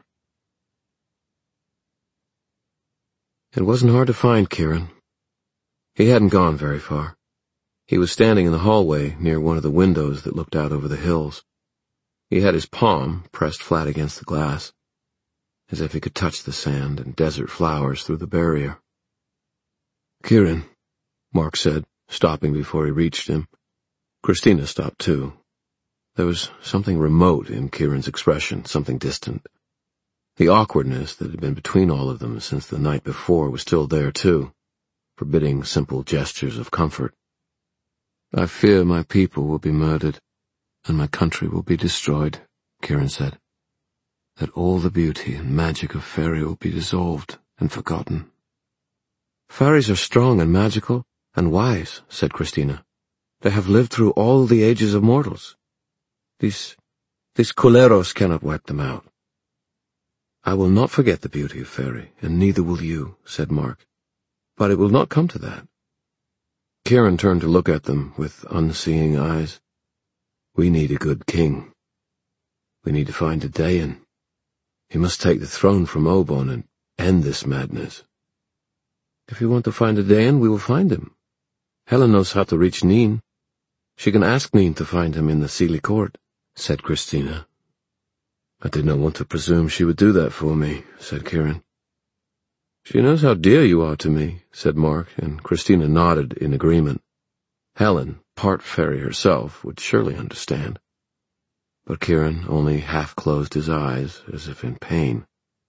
Speaker 1: It wasn't hard to find Kieran. He hadn't gone very far. He was standing in the hallway near one of the windows that looked out over the hills. He had his palm pressed flat against the glass, as if he could touch the sand and desert flowers through the barrier. "Kieran," Mark said, stopping before he reached him. Christina stopped too. There was something remote in Kieran's expression, something distant. The awkwardness that had been between all of them since the night before was still there too, forbidding simple gestures of comfort. "I fear my people will be murdered, and my country will be destroyed," Kieran said. "That all the beauty and magic of Fairy will be dissolved and forgotten." "Fairies are strong and magical and wise," said Christina. "They have lived through all the ages of mortals. These culeros cannot wipe them out." "I will not forget the beauty of Fairy, and neither will you," said Mark. "But it will not come to that." Kieran turned to look at them with unseeing eyes. "We need a good king. We need to find a Dayan. He must take the throne from Obon and end this madness." "If you want to find a Dayan, we will find him. Helen knows how to reach Nin. She can ask Nin to find him in the Seelie court," said Christina. "I did not want to presume she would do that for me," said Kieran. "She knows how dear you are to me," said Mark, and Christina nodded in agreement. Helen, part fairy herself, would surely understand. But Kieran only half closed his eyes, as if in pain.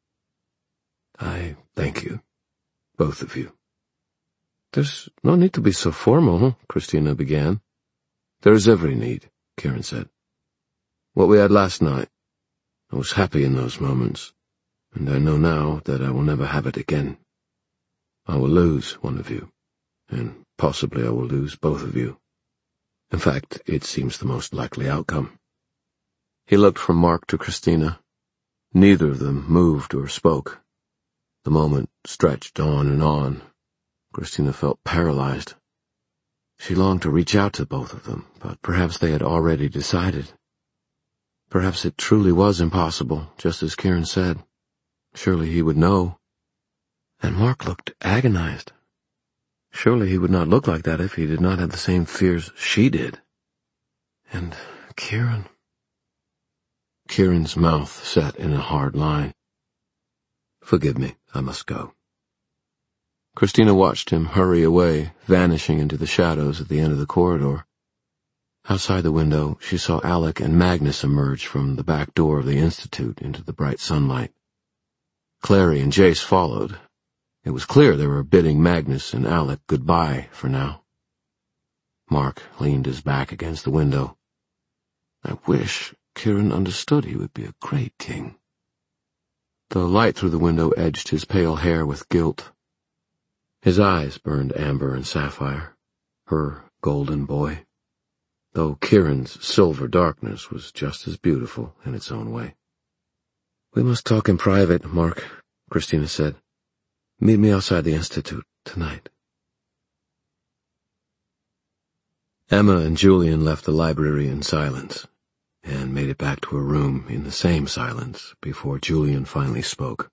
Speaker 1: "I thank you, both of you." "There's no need to be so formal," Christina began. "There is every need," Kieran said. "What we had last night, I was happy in those moments, and I know now that I will never have it again. I will lose one of you, and possibly I will lose both of you. In fact, it seems the most likely outcome." He looked from Mark to Christina. Neither of them moved or spoke. The moment stretched on and on. Christina felt paralyzed. She longed to reach out to both of them, but perhaps they had already decided. Perhaps it truly was impossible, just as Kieran said. Surely he would know. And Mark looked agonized. Surely he would not look like that if he did not have the same fears she did. And Kieran... Kieran's mouth set in a hard line. "Forgive me, I must go." Christina watched him hurry away, vanishing into the shadows at the end of the corridor. Outside the window, she saw Alec and Magnus emerge from the back door of the Institute into the bright sunlight. Clary and Jace followed. It was clear they were bidding Magnus and Alec goodbye for now. Mark leaned his back against the window. I wish Kieran understood he would be a great king. The light through the window edged his pale hair with guilt. His eyes burned amber and sapphire, her golden boy, though Kieran's silver darkness was just as beautiful in its own way. We must talk in private, Mark, Christina said. Meet me outside the Institute tonight. Emma and Julian left the library in silence, and made it back to her room in the same silence before Julian finally spoke.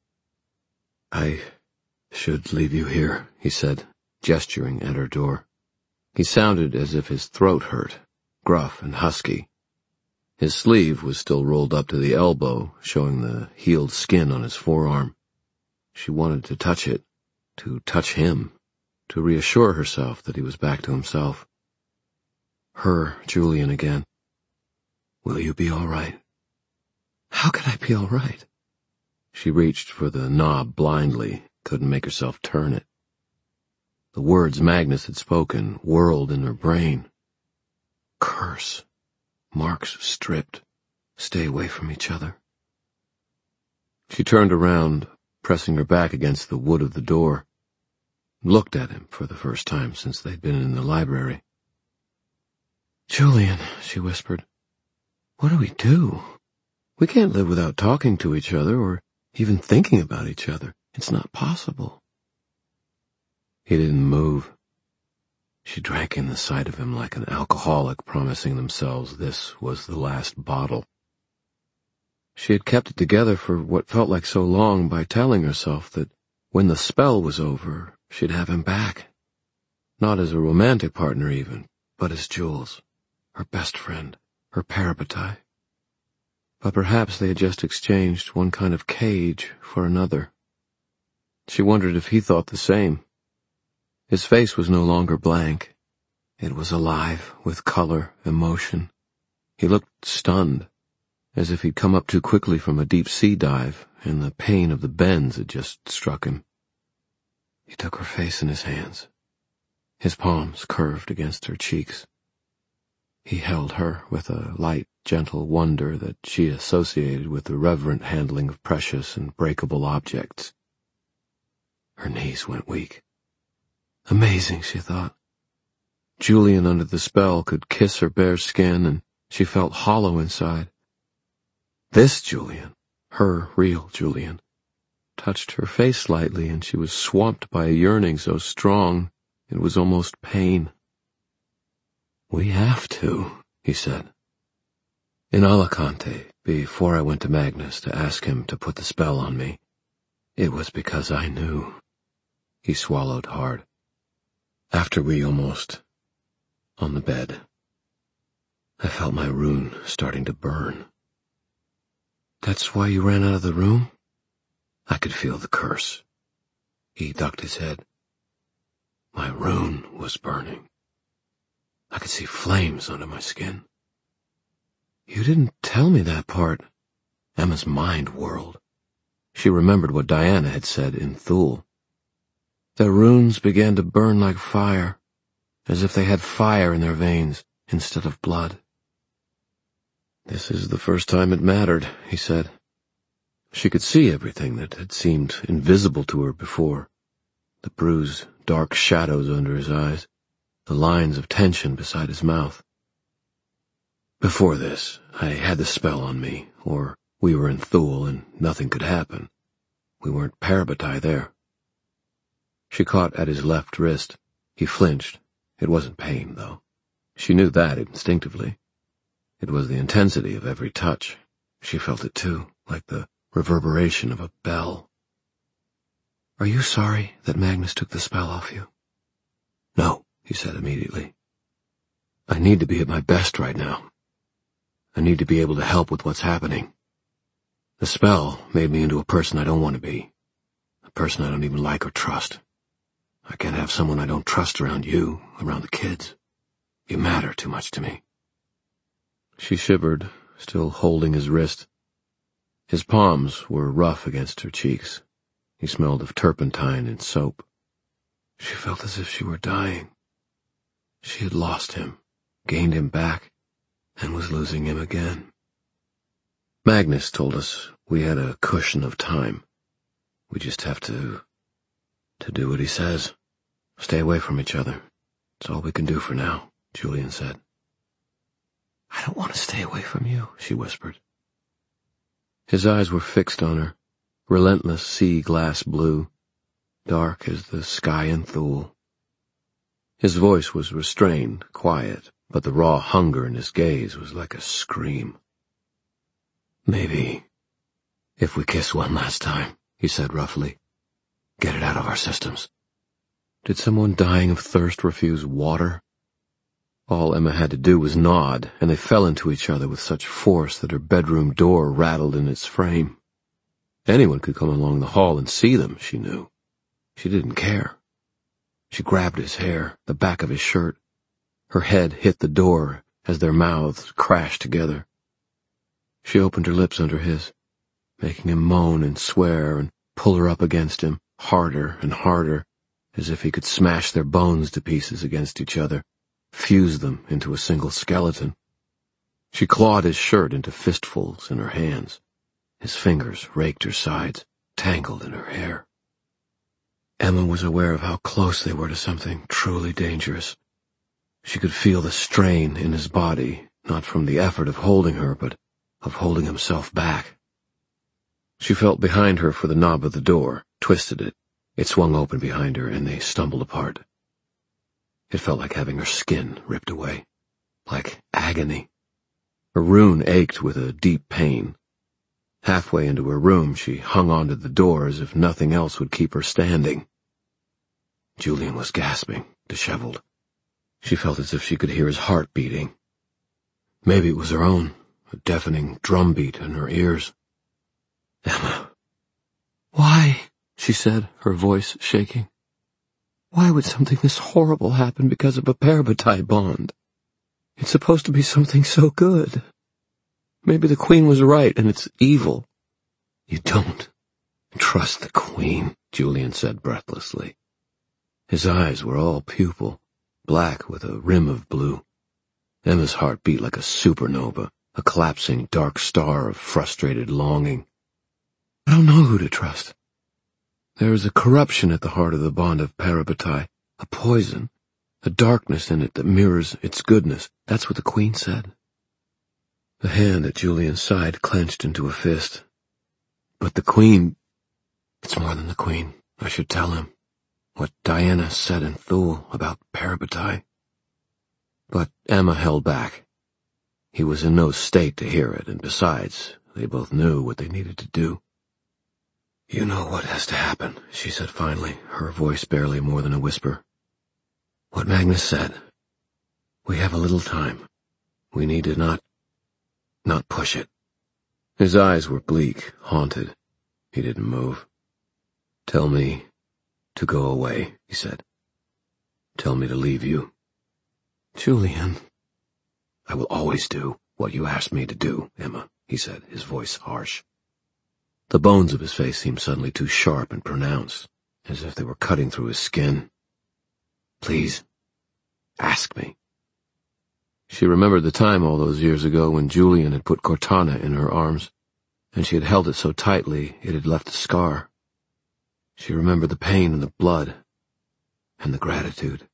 Speaker 1: I should leave you here, he said, gesturing at her door. He sounded as if his throat hurt, gruff and husky. His sleeve was still rolled up to the elbow, showing the healed skin on his forearm. She wanted to touch it, to touch him, to reassure herself that he was back to himself. Her, Julian again. Will you be all right? How could I be all right? She reached for the knob blindly, couldn't make herself turn it. The words Magnus had spoken whirled in her brain. Curse. Marks stripped. Stay away from each other. She turned around, pressing her back against the wood of the door, looked at him for the first time since they'd been in the library. Julian, she whispered, what do we do? We can't live without talking to each other or even thinking about each other. It's not possible. He didn't move. She drank in the sight of him like an alcoholic promising themselves this was the last bottle. She had kept it together for what felt like so long by telling herself that when the spell was over, she'd have him back. Not as a romantic partner even, but as Jules, her best friend, her parabatai. But perhaps they had just exchanged one kind of cage for another. She wondered if he thought the same. His face was no longer blank. It was alive with color, emotion. He looked stunned, as if he'd come up too quickly from a deep-sea dive, and the pain of the bends had just struck him. He took her face in his hands. His palms curved against her cheeks. He held her with a light, gentle wonder that she associated with the reverent handling of precious and breakable objects. Her knees went weak. Amazing, she thought. Julian under the spell could kiss her bare skin, and she felt hollow inside. This Julian, her real Julian, touched her face slightly, and she was swamped by a yearning so strong it was almost pain. We have to, he said. In Alicante, before I went to Magnus to ask him to put the spell on me, it was because I knew. He swallowed hard. After we almost... on the bed, I felt my rune starting to burn. That's why you ran out of the room? I could feel the curse. He ducked his head. My rune was burning. I could see flames under my skin. You didn't tell me that part. Emma's mind whirled. She remembered what Diana had said in Thule. Their runes began to burn like fire, as if they had fire in their veins instead of blood. This is the first time it mattered, he said. She could see everything that had seemed invisible to her before. The bruised, dark shadows under his eyes, the lines of tension beside his mouth. Before this, I had the spell on me, or we were in Thule and nothing could happen. We weren't parabatai there. She caught at his left wrist. He flinched. It wasn't pain, though. She knew that instinctively. It was the intensity of every touch. She felt it too, like the reverberation of a bell. Are you sorry that Magnus took the spell off you? No, he said immediately. I need to be at my best right now. I need to be able to help with what's happening. The spell made me into a person I don't want to be. A person I don't even like or trust. I can't have someone I don't trust around you, around the kids. You matter too much to me. She shivered, still holding his wrist. His palms were rough against her cheeks. He smelled of turpentine and soap. She felt as if she were dying. She had lost him, gained him back, and was losing him again. Magnus told us we had a cushion of time. We just have to do what he says. Stay away from each other. It's all we can do for now, Julian said. I don't want to stay away from you, she whispered. His eyes were fixed on her, relentless sea glass blue, dark as the sky in Thule. His voice was restrained, quiet, but the raw hunger in his gaze was like a scream. Maybe, if we kiss one last time, he said roughly, get it out of our systems. Did someone dying of thirst refuse water? All Emma had to do was nod, and they fell into each other with such force that her bedroom door rattled in its frame. Anyone could come along the hall and see them, she knew. She didn't care. She grabbed his hair, the back of his shirt. Her head hit the door as their mouths crashed together. She opened her lips under his, making him moan and swear and pull her up against him, harder and harder, as if he could smash their bones to pieces against each other, fuse them into a single skeleton. She clawed his shirt into fistfuls in her hands. His fingers raked her sides, tangled in her hair. Emma was aware of how close they were to something truly dangerous. She could feel the strain in his body, not from the effort of holding her, but of holding himself back. She felt behind her for the knob of the door, twisted it. It swung open behind her, and they stumbled apart. It felt like having her skin ripped away, like agony. Her rune ached with a deep pain. Halfway into her room, she hung onto the door as if nothing else would keep her standing. Julian was gasping, disheveled. She felt as if she could hear his heart beating. Maybe it was her own, a deafening drumbeat in her ears. Emma. Why? She said, her voice shaking. Why would something this horrible happen because of a parabatai bond? It's supposed to be something so good. Maybe the Queen was right and it's evil. You don't trust the Queen, Julian said breathlessly. His eyes were all pupil, black with a rim of blue. Emma's heart beat like a supernova, a collapsing dark star of frustrated longing. I don't know who to trust. There is a corruption at the heart of the bond of parabatai, a poison, a darkness in it that mirrors its goodness. That's what the Queen said. The hand at Julian's side clenched into a fist. But the Queen... It's more than the Queen. I should tell him. What Diana said in Thule about parabatai. But Emma held back. He was in no state to hear it, and besides, they both knew what they needed to do. You know what has to happen, she said finally, her voice barely more than a whisper. What Magnus said. We have a little time. We need to not push it. His eyes were bleak, haunted. He didn't move. Tell me to go away, he said. Tell me to leave you. Julian. I will always do what you asked me to do, Emma, he said, his voice harsh. The bones of his face seemed suddenly too sharp and pronounced, as if they were cutting through his skin. Please, ask me. She remembered the time all those years ago when Julian had put Cortana in her arms, and she had held it so tightly it had left a scar. She remembered the pain and the blood, and the gratitude.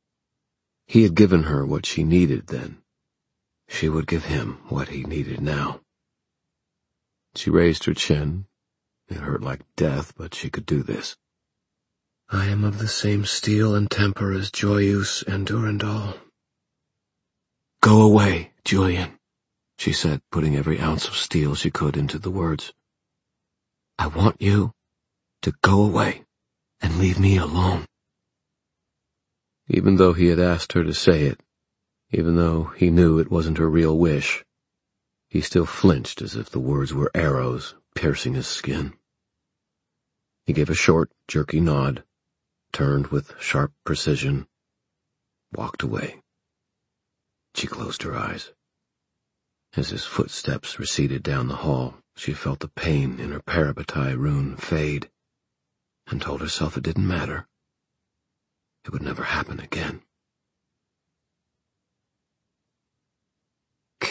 Speaker 1: He had given her what she needed then. She would give him what he needed now. She raised her chin. It hurt like death, but she could do this. I am of the same steel and temper as Joyous and Durandal. Go away, Julian, she said, putting every ounce of steel she could into the words. I want you to go away and leave me alone. Even though he had asked her to say it, even though he knew it wasn't her real wish, he still flinched as if the words were arrows piercing his skin. He gave a short, jerky nod, turned with sharp precision, walked away. She closed her eyes. As his footsteps receded down the hall, she felt the pain in her parabatai rune fade, and told herself it didn't matter. It would never happen again.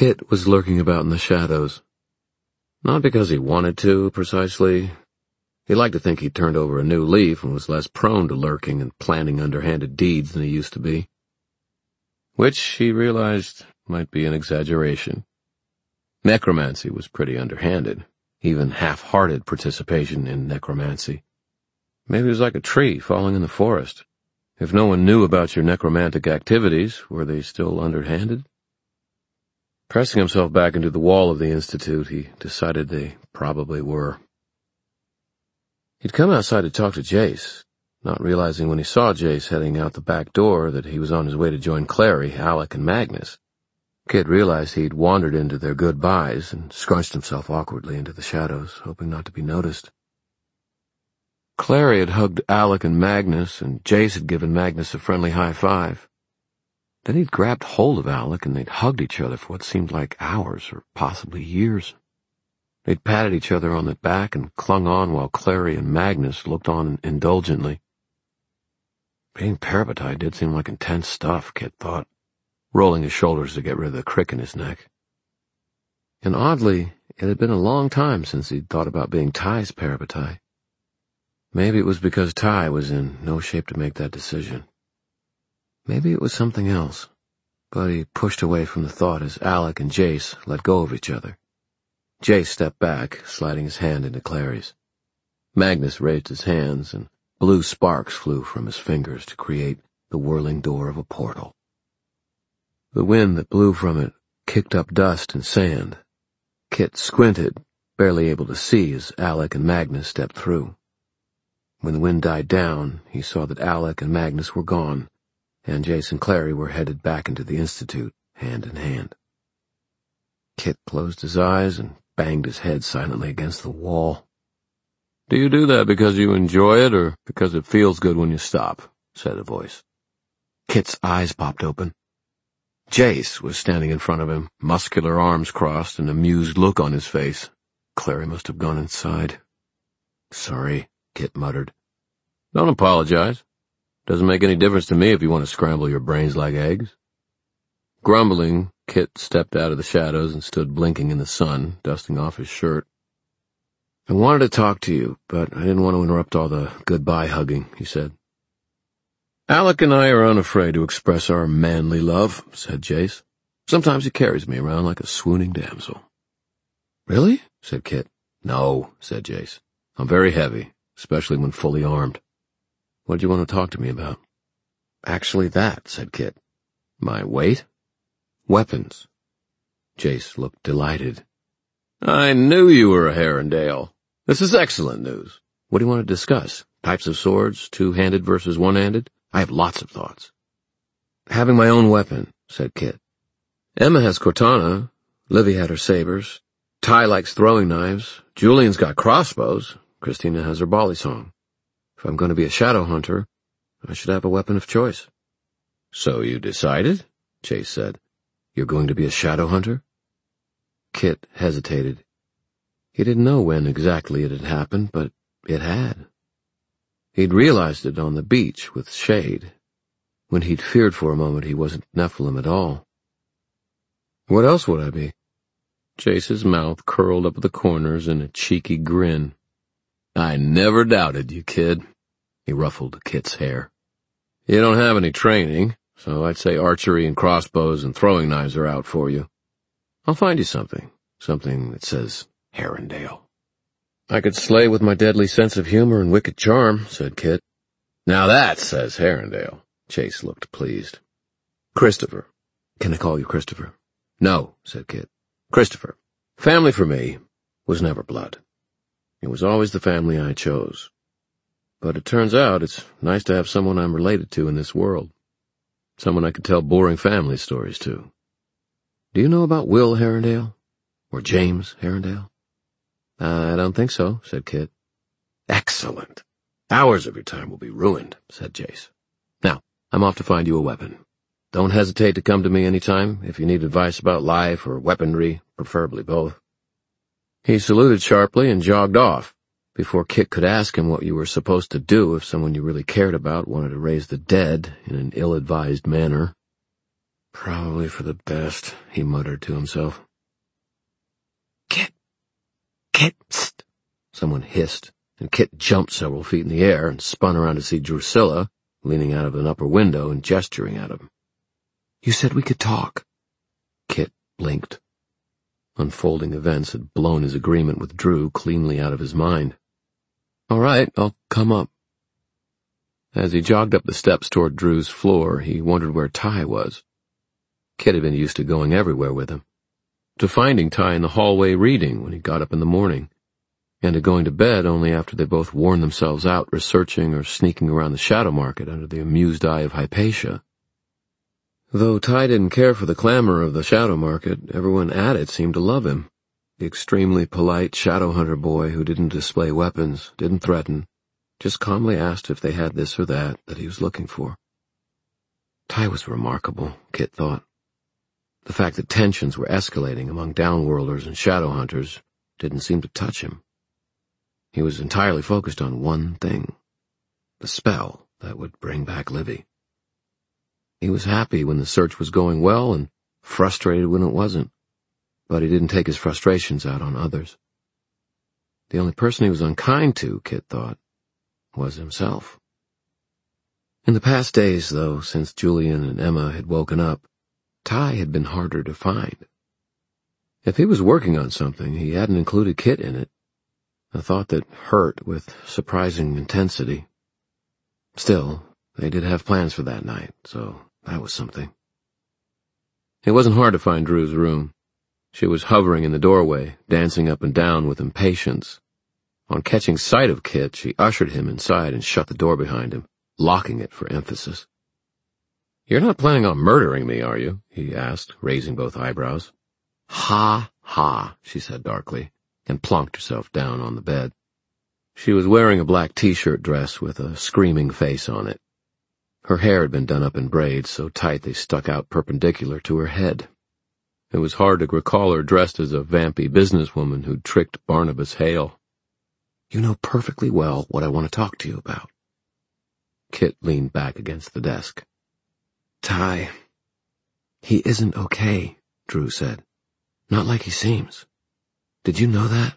Speaker 1: Kit was lurking about in the shadows. Not because he wanted to, precisely. He liked to think he'd turned over a new leaf and was less prone to lurking and planning underhanded deeds than he used to be. Which, he realized, might be an exaggeration. Necromancy was pretty underhanded, even half-hearted participation in necromancy. Maybe it was like a tree falling in the forest. If no one knew about your necromantic activities, were they still underhanded? Pressing himself back into the wall of the Institute, he decided they probably were. He'd come outside to talk to Jace, not realizing when he saw Jace heading out the back door that he was on his way to join Clary, Alec, and Magnus. Kit realized he'd wandered into their goodbyes and scrunched himself awkwardly into the shadows, hoping not to be noticed. Clary had hugged Alec and Magnus, and Jace had given Magnus a friendly high five. Then he'd grabbed hold of Alec, and they'd hugged each other for what seemed like hours, or possibly years. They'd patted each other on the back and clung on while Clary and Magnus looked on indulgently. Being parabatai did seem like intense stuff, Kit thought, rolling his shoulders to get rid of the crick in his neck. And oddly, it had been a long time since he'd thought about being Ty's parabatai. Maybe it was because Ty was in no shape to make that decision. Maybe it was something else, but he pushed away from the thought as Alec and Jace let go of each other. Jace stepped back, sliding his hand into Clary's. Magnus raised his hands, and blue sparks flew from his fingers to create the whirling door of a portal. The wind that blew from it kicked up dust and sand. Kit squinted, barely able to see as Alec and Magnus stepped through. When the wind died down, he saw that Alec and Magnus were gone, and Jace and Clary were headed back into the Institute, hand in hand. Kit closed his eyes and banged his head silently against the wall. "Do you do that because you enjoy it, or because it feels good when you stop?" said a voice. Kit's eyes popped open. Jace was standing in front of him, muscular arms crossed, an amused look on his face. Clary must have gone inside. "Sorry," Kit muttered. "Don't apologize. Doesn't make any difference to me if you want to scramble your brains like eggs." Grumbling, Kit stepped out of the shadows and stood blinking in the sun, dusting off his shirt. "I wanted to talk to you, but I didn't want to interrupt all the goodbye hugging," he said. "Alec and I are unafraid to express our manly love," said Jace. "Sometimes he carries me around like a swooning damsel." "Really?" said Kit. "No," said Jace. "I'm very heavy, especially when fully armed. What do you want to talk to me about?" "Actually that," said Kit. "My weight?" "Weapons." Jace looked delighted. "I knew you were a Herondale. This is excellent news. What do you want to discuss? Types of swords, two-handed versus one-handed? I have lots of thoughts." "Having my own weapon," said Kit. "Emma has Cortana, Livy had her sabers, Ty likes throwing knives, Julian's got crossbows, Christina has her balisong. If I'm going to be a shadow hunter, I should have a weapon of choice." "So you decided?" Jace said. "You're going to be a shadow hunter?" Kit hesitated. He didn't know when exactly it had happened, but it had. He'd realized it on the beach with Shade, when he'd feared for a moment he wasn't Nephilim at all. "What else would I be?" Jace's mouth curled up at the corners in a cheeky grin. "I never doubted you, kid." He ruffled Kit's hair. "You don't have any training, so I'd say archery and crossbows and throwing knives are out for you. I'll find you something that says Herondale." "I could slay with my deadly sense of humor and wicked charm," said Kit. "Now that says Herondale." Jace looked pleased. "Christopher. Can I call you Christopher?" "No," said Kit. "Christopher. Family for me was never blood. It was always the family I chose. But it turns out it's nice to have someone I'm related to in this world. Someone I could tell boring family stories to. Do you know about Will Herondale? Or James Herondale?" "I don't think so," said Kit. "Excellent. Hours of your time will be ruined," said Jace. "Now, I'm off to find you a weapon. Don't hesitate to come to me any time if you need advice about life or weaponry, preferably both." He saluted sharply and jogged off, before Kit could ask him what you were supposed to do if someone you really cared about wanted to raise the dead in an ill-advised manner. Probably for the best, he muttered to himself. Kit! Kit! Psst! Someone hissed, and Kit jumped several feet in the air and spun around to see Drusilla, leaning out of an upper window and gesturing at him. You said we could talk. Kit blinked. Unfolding events had blown his agreement with Drew cleanly out of his mind. All right, I'll come up. As he jogged up the steps toward Drew's floor, he wondered where Ty was. Kit had been used to going everywhere with him, to finding Ty in the hallway reading when he got up in the morning, and to going to bed only after they both worn themselves out researching or sneaking around the shadow market under the amused eye of Hypatia. Though Ty didn't care for the clamor of the shadow market, everyone at it seemed to love him. The extremely polite shadow hunter boy who didn't display weapons, didn't threaten, just calmly asked if they had this or that he was looking for. Ty was remarkable, Kit thought. The fact that tensions were escalating among downworlders and shadow hunters didn't seem to touch him. He was entirely focused on one thing, the spell that would bring back Livy. He was happy when the search was going well and frustrated when it wasn't, but he didn't take his frustrations out on others. The only person he was unkind to, Kit thought, was himself. In the past days, though, since Julian and Emma had woken up, Ty had been harder to find. If he was working on something, he hadn't included Kit in it, a thought that hurt with surprising intensity. Still, they did have plans for that night, so that was something. It wasn't hard to find Drew's room. She was hovering in the doorway, dancing up and down with impatience. On catching sight of Kit, she ushered him inside and shut the door behind him, locking it for emphasis. "You're not planning on murdering me, are you?" he asked, raising both eyebrows. "Ha, ha," she said darkly, and plonked herself down on the bed. She was wearing a black t-shirt dress with a screaming face on it. Her hair had been done up in braids so tight they stuck out perpendicular to her head. It was hard to recall her dressed as a vampy businesswoman who'd tricked Barnabas Hale. "You know perfectly well what I want to talk to you about." Kit leaned back against the desk. "Ty, he isn't okay," Drew said. "Not like he seems. Did you know that?"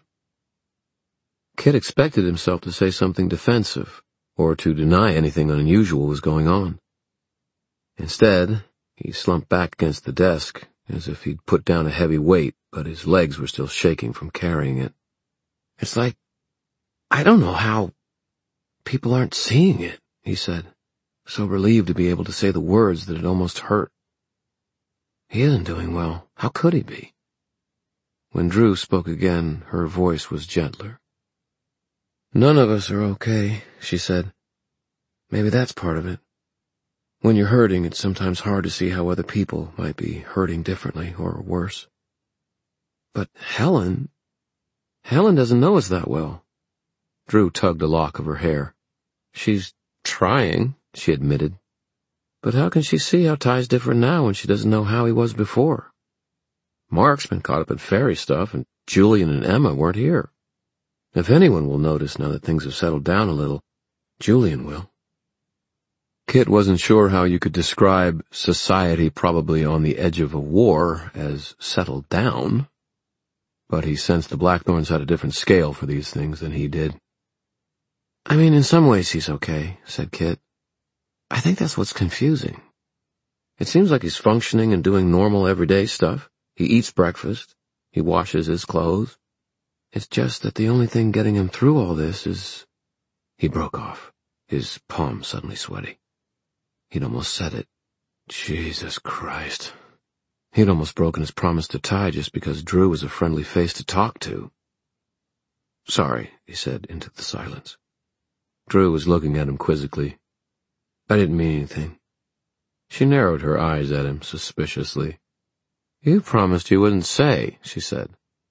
Speaker 1: Kit expected himself to say something defensive, or to deny anything unusual was going on. Instead, he slumped back against the desk, as if he'd put down a heavy weight, but his legs were still shaking from carrying it. "It's like, I don't know how people aren't seeing it," he said, so relieved to be able to say the words that it almost hurt. "He isn't doing well. How could he be?" When Drew spoke again, her voice was gentler. "None of us are okay," she said. "Maybe that's part of it. When you're hurting, it's sometimes hard to see how other people might be hurting differently or worse. But Helen doesn't know us that well." Drew tugged a lock of her hair. "She's trying," she admitted. "But how can she see how Ty's different now when she doesn't know how he was before? Mark's been caught up in fairy stuff, and Julian and Emma weren't here. If anyone will notice now that things have settled down a little, Julian will." Kit wasn't sure how you could describe society probably on the edge of a war as settled down, but he sensed the Blackthorns had a different scale for these things than he did. "I mean, in some ways he's okay," said Kit. "I think that's what's confusing. It seems like he's functioning and doing normal everyday stuff. He eats breakfast. He washes his clothes. It's just that the only thing getting him through all this is—" He broke off, his palm suddenly sweaty. He'd almost said it. Jesus Christ. He'd almost broken his promise to Ty just because Drew was a friendly face to talk to. "Sorry," he said into the silence. Drew was looking at him quizzically. "I didn't mean anything." She narrowed her eyes at him suspiciously. "You promised you wouldn't say," she said.